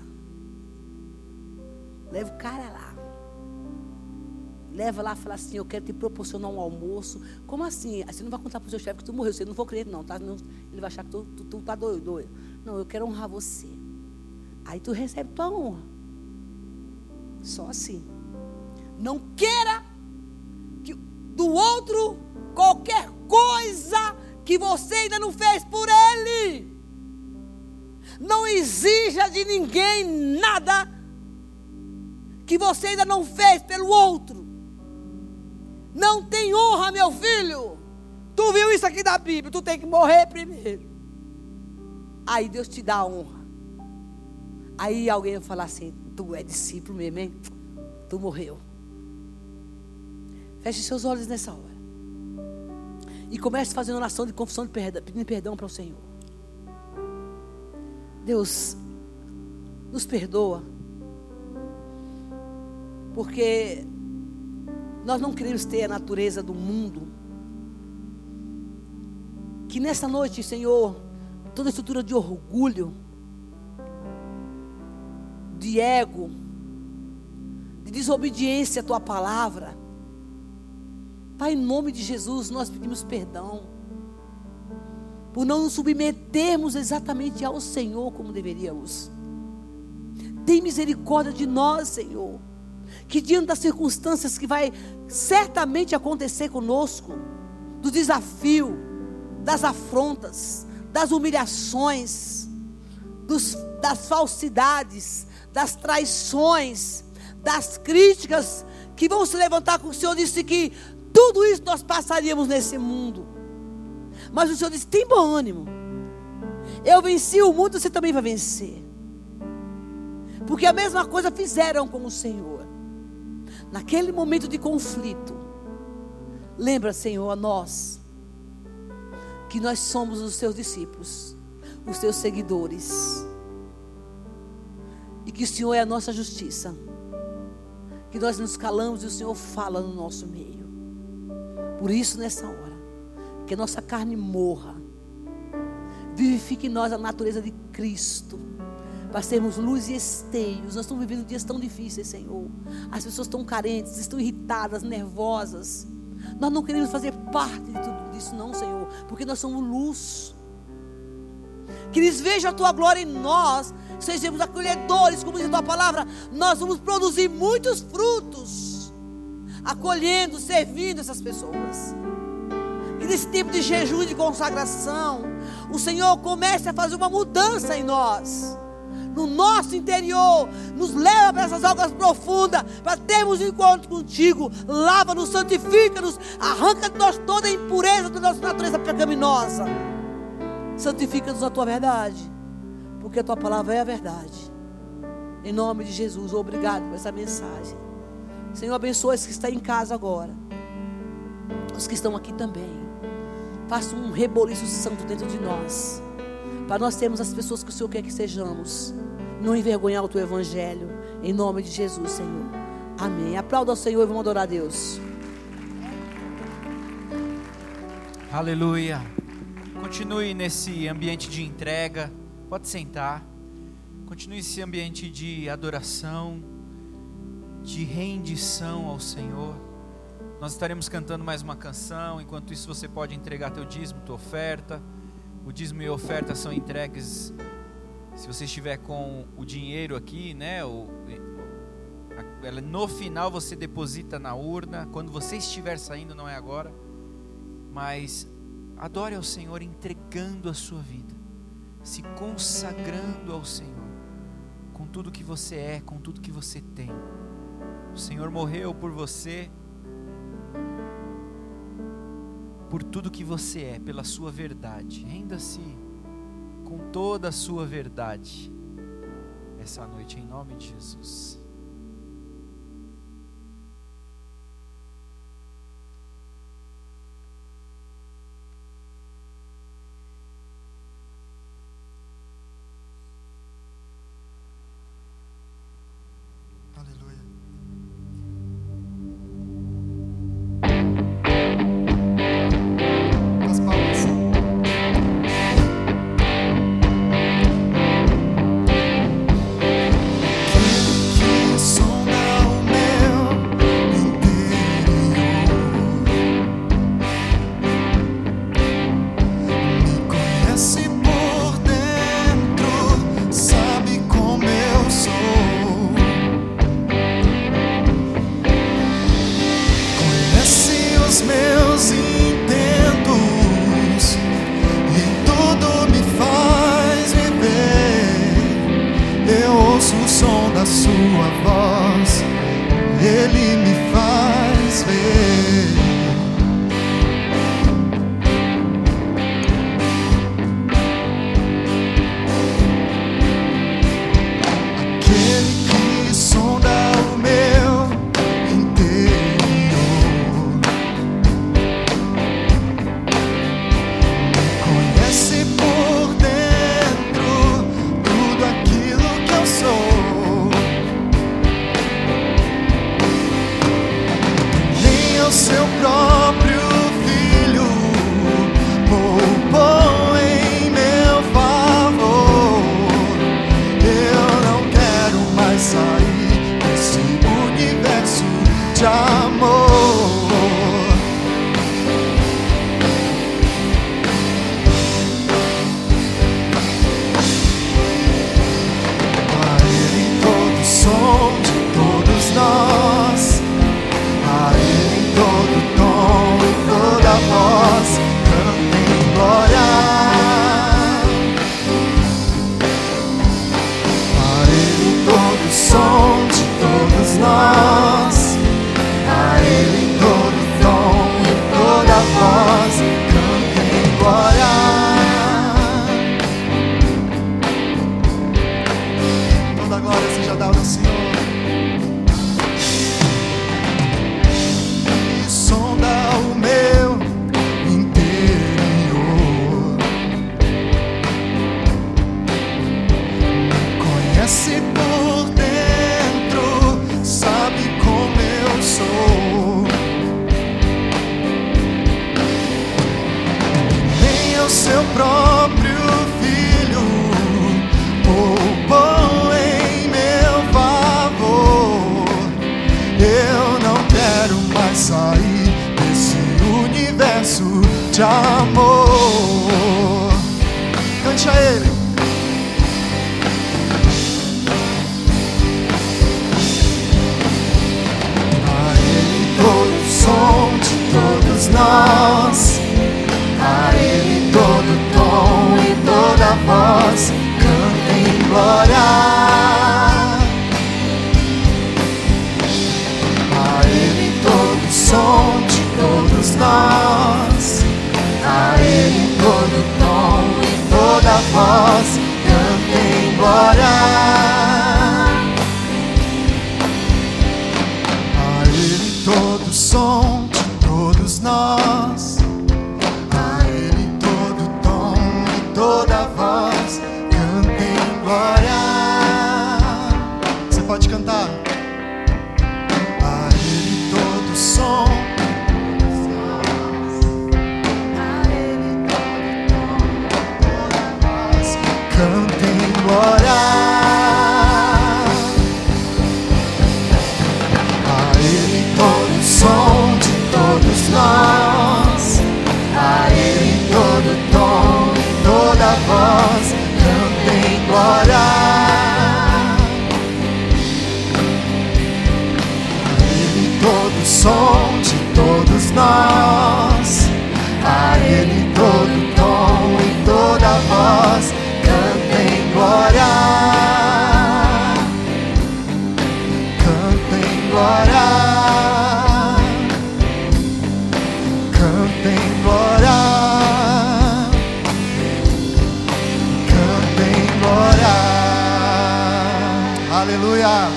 Leva o cara lá. Leva lá e fala assim, eu quero te proporcionar um almoço. Como assim? Você não vai contar para o seu chefe que tu morreu. Você não for crente não, tá? Não, ele vai achar que tu, tu, tu tá doido, doido. Não, eu quero honrar você. Aí tu recebe tua honra. Só assim. Não queira que do outro qualquer coisa que você ainda não fez por ele. Não exija de ninguém nada que você ainda não fez pelo outro. Não tem honra, meu filho. Tu viu isso aqui da Bíblia, tu tem que morrer primeiro. Aí Deus te dá a honra. Aí alguém vai falar assim, tu é discípulo mesmo, hein? Tu morreu. Feche seus olhos nessa hora. E comece fazendo oração de confissão de perdão, pedindo perdão para o Senhor. Deus, nos perdoa. Porque nós não queremos ter a natureza do mundo. Que nessa noite, Senhor, toda estrutura de orgulho, de ego, de desobediência à Tua palavra, Pai, em nome de Jesus, nós pedimos perdão por não nos submetermos exatamente ao Senhor como deveríamos. Tem misericórdia de nós, Senhor, que diante das circunstâncias que vai certamente acontecer conosco, do desafio, das afrontas, das humilhações, dos, das falsidades, das traições, das críticas que vão se levantar, com o Senhor disse que tudo isso nós passaríamos nesse mundo. Mas o Senhor disse, tem bom ânimo. Eu venci o mundo, você também vai vencer. Porque a mesma coisa fizeram com o Senhor. Naquele momento de conflito. Lembra, Senhor, a nós, que nós somos os seus discípulos, os teus seguidores. E que o Senhor é a nossa justiça. Que nós nos calamos e o Senhor fala no nosso meio. Por isso, nessa hora, que a nossa carne morra, vivifique em nós a natureza de Cristo, para sermos luz e esteios. Nós estamos vivendo dias tão difíceis, Senhor. As pessoas estão carentes, estão irritadas, nervosas. Nós não queremos fazer parte de tudo isso, não, Senhor, porque nós somos luz. Que eles vejam a Tua glória em nós, sejamos acolhedores, como diz a Tua palavra. Nós vamos produzir muitos frutos, acolhendo, servindo essas pessoas. Que nesse tempo de jejum e de consagração, o Senhor comece a fazer uma mudança em nós, no nosso interior. Nos leva para essas águas profundas, para termos um encontro contigo. Lava-nos, santifica-nos, arranca de nós toda a impureza da nossa natureza pecaminosa. Santifica-nos a Tua verdade, porque a Tua palavra é a verdade. Em nome de Jesus, obrigado por essa mensagem. Senhor, abençoa os que estão em casa agora, os que estão aqui também. Faça um reboliço santo dentro de nós, para nós termos as pessoas que o Senhor quer que sejamos, não envergonhar o Teu Evangelho. Em nome de Jesus, Senhor. Amém. Aplauda ao Senhor e vamos adorar a Deus. Aleluia. Continue nesse ambiente de entrega. Pode sentar. Continue nesse ambiente de adoração, de rendição ao Senhor. Nós estaremos cantando mais uma canção. Enquanto isso, você pode entregar teu dízimo, tua oferta. O dízimo e a oferta são entregues. Se você estiver com o dinheiro aqui, né? O, a, no final você deposita na urna. Quando você estiver saindo, não é agora. Mas adore ao Senhor entregando a sua vida, se consagrando ao Senhor, com tudo que você é, com tudo que você tem. O Senhor morreu por você, por tudo que você é, pela sua verdade. Renda-se com toda a sua verdade essa noite, em nome de Jesus. A Ele todo som, glória. A Ele todo som de todos nós, a Ele todo tom, toda voz, cantem glória. A Ele todo som de todos nós, a Ele todo tom e toda voz, cantem glória, cantem glória, cantem glória, cantem glória, aleluia.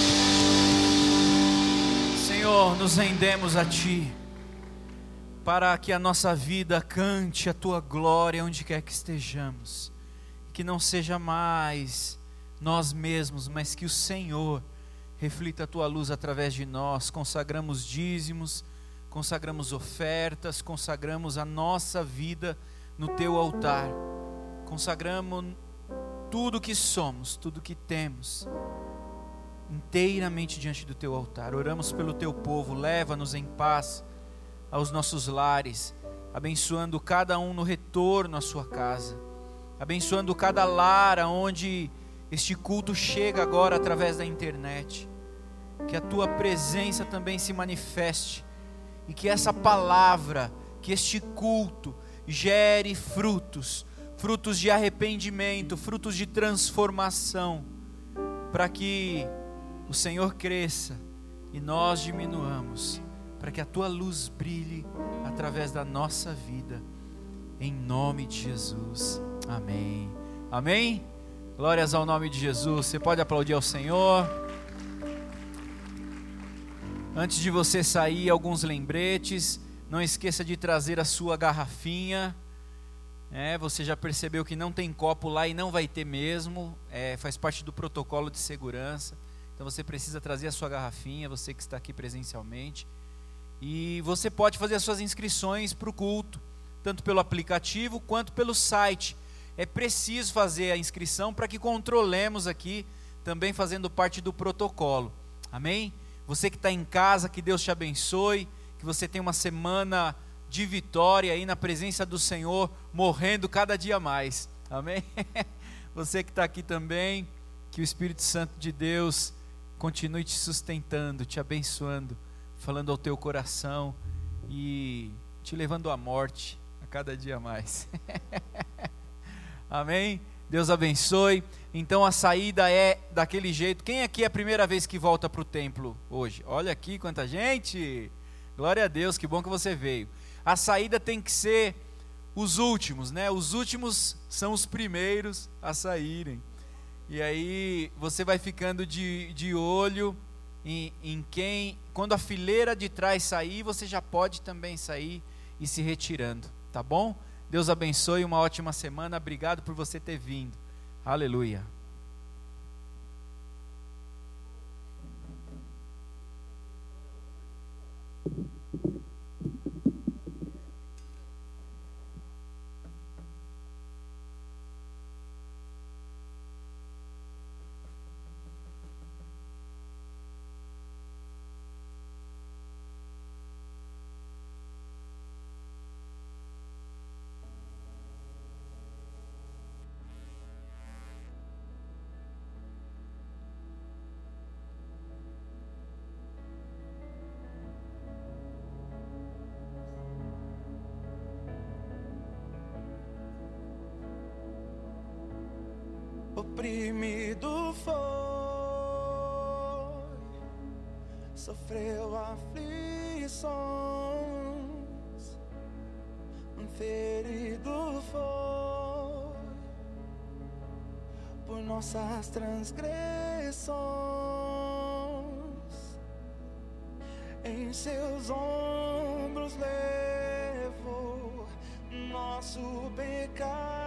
Senhor, nos rendemos a Ti, para que a nossa vida cante a Tua glória onde quer que estejamos, que não seja mais nós mesmos, mas que o Senhor reflita a Tua luz através de nós. Consagramos dízimos, consagramos ofertas, consagramos a nossa vida no Teu altar, consagramos tudo que somos, tudo que temos, inteiramente diante do Teu altar. Oramos pelo Teu povo, leva-nos em paz aos nossos lares, abençoando cada um no retorno à sua casa, abençoando cada lar onde este culto chega agora através da internet. Que a Tua presença também se manifeste e que essa palavra, que este culto gere frutos, frutos de arrependimento, frutos de transformação, para que o Senhor cresça e nós diminuamos, para que a Tua luz brilhe através da nossa vida, em nome de Jesus, amém, amém, glórias ao nome de Jesus. Você pode aplaudir ao Senhor. Antes de você sair, alguns lembretes, não esqueça de trazer a sua garrafinha, é, você já percebeu que não tem copo lá e não vai ter mesmo, é, faz parte do protocolo de segurança, então você precisa trazer a sua garrafinha, você que está aqui presencialmente. E você pode fazer as suas inscrições para o culto, tanto pelo aplicativo quanto pelo site. É preciso fazer a inscrição para que controlemos aqui, também fazendo parte do protocolo. Amém? Você que está em casa, que Deus te abençoe, que você tenha uma semana de vitória aí na presença do Senhor, morrendo cada dia mais. Amém? Você que está aqui também, que o Espírito Santo de Deus continue te sustentando, te abençoando, falando ao teu coração e te levando à morte a cada dia mais. Amém? Deus abençoe. Então a saída é daquele jeito. Quem aqui é a primeira vez que volta para o templo hoje? Olha aqui quanta gente. Glória a Deus, que bom que você veio. A saída tem que ser os últimos, né? Os últimos são os primeiros a saírem. E aí você vai ficando de, de olho Em, em quem, quando a fileira de trás sair, você já pode também sair e se retirando, tá bom? Deus abençoe, uma ótima semana, obrigado por você ter vindo, aleluia. Oprimido foi, sofreu aflições, ferido foi por nossas transgressões, em seus ombros levou nosso pecado.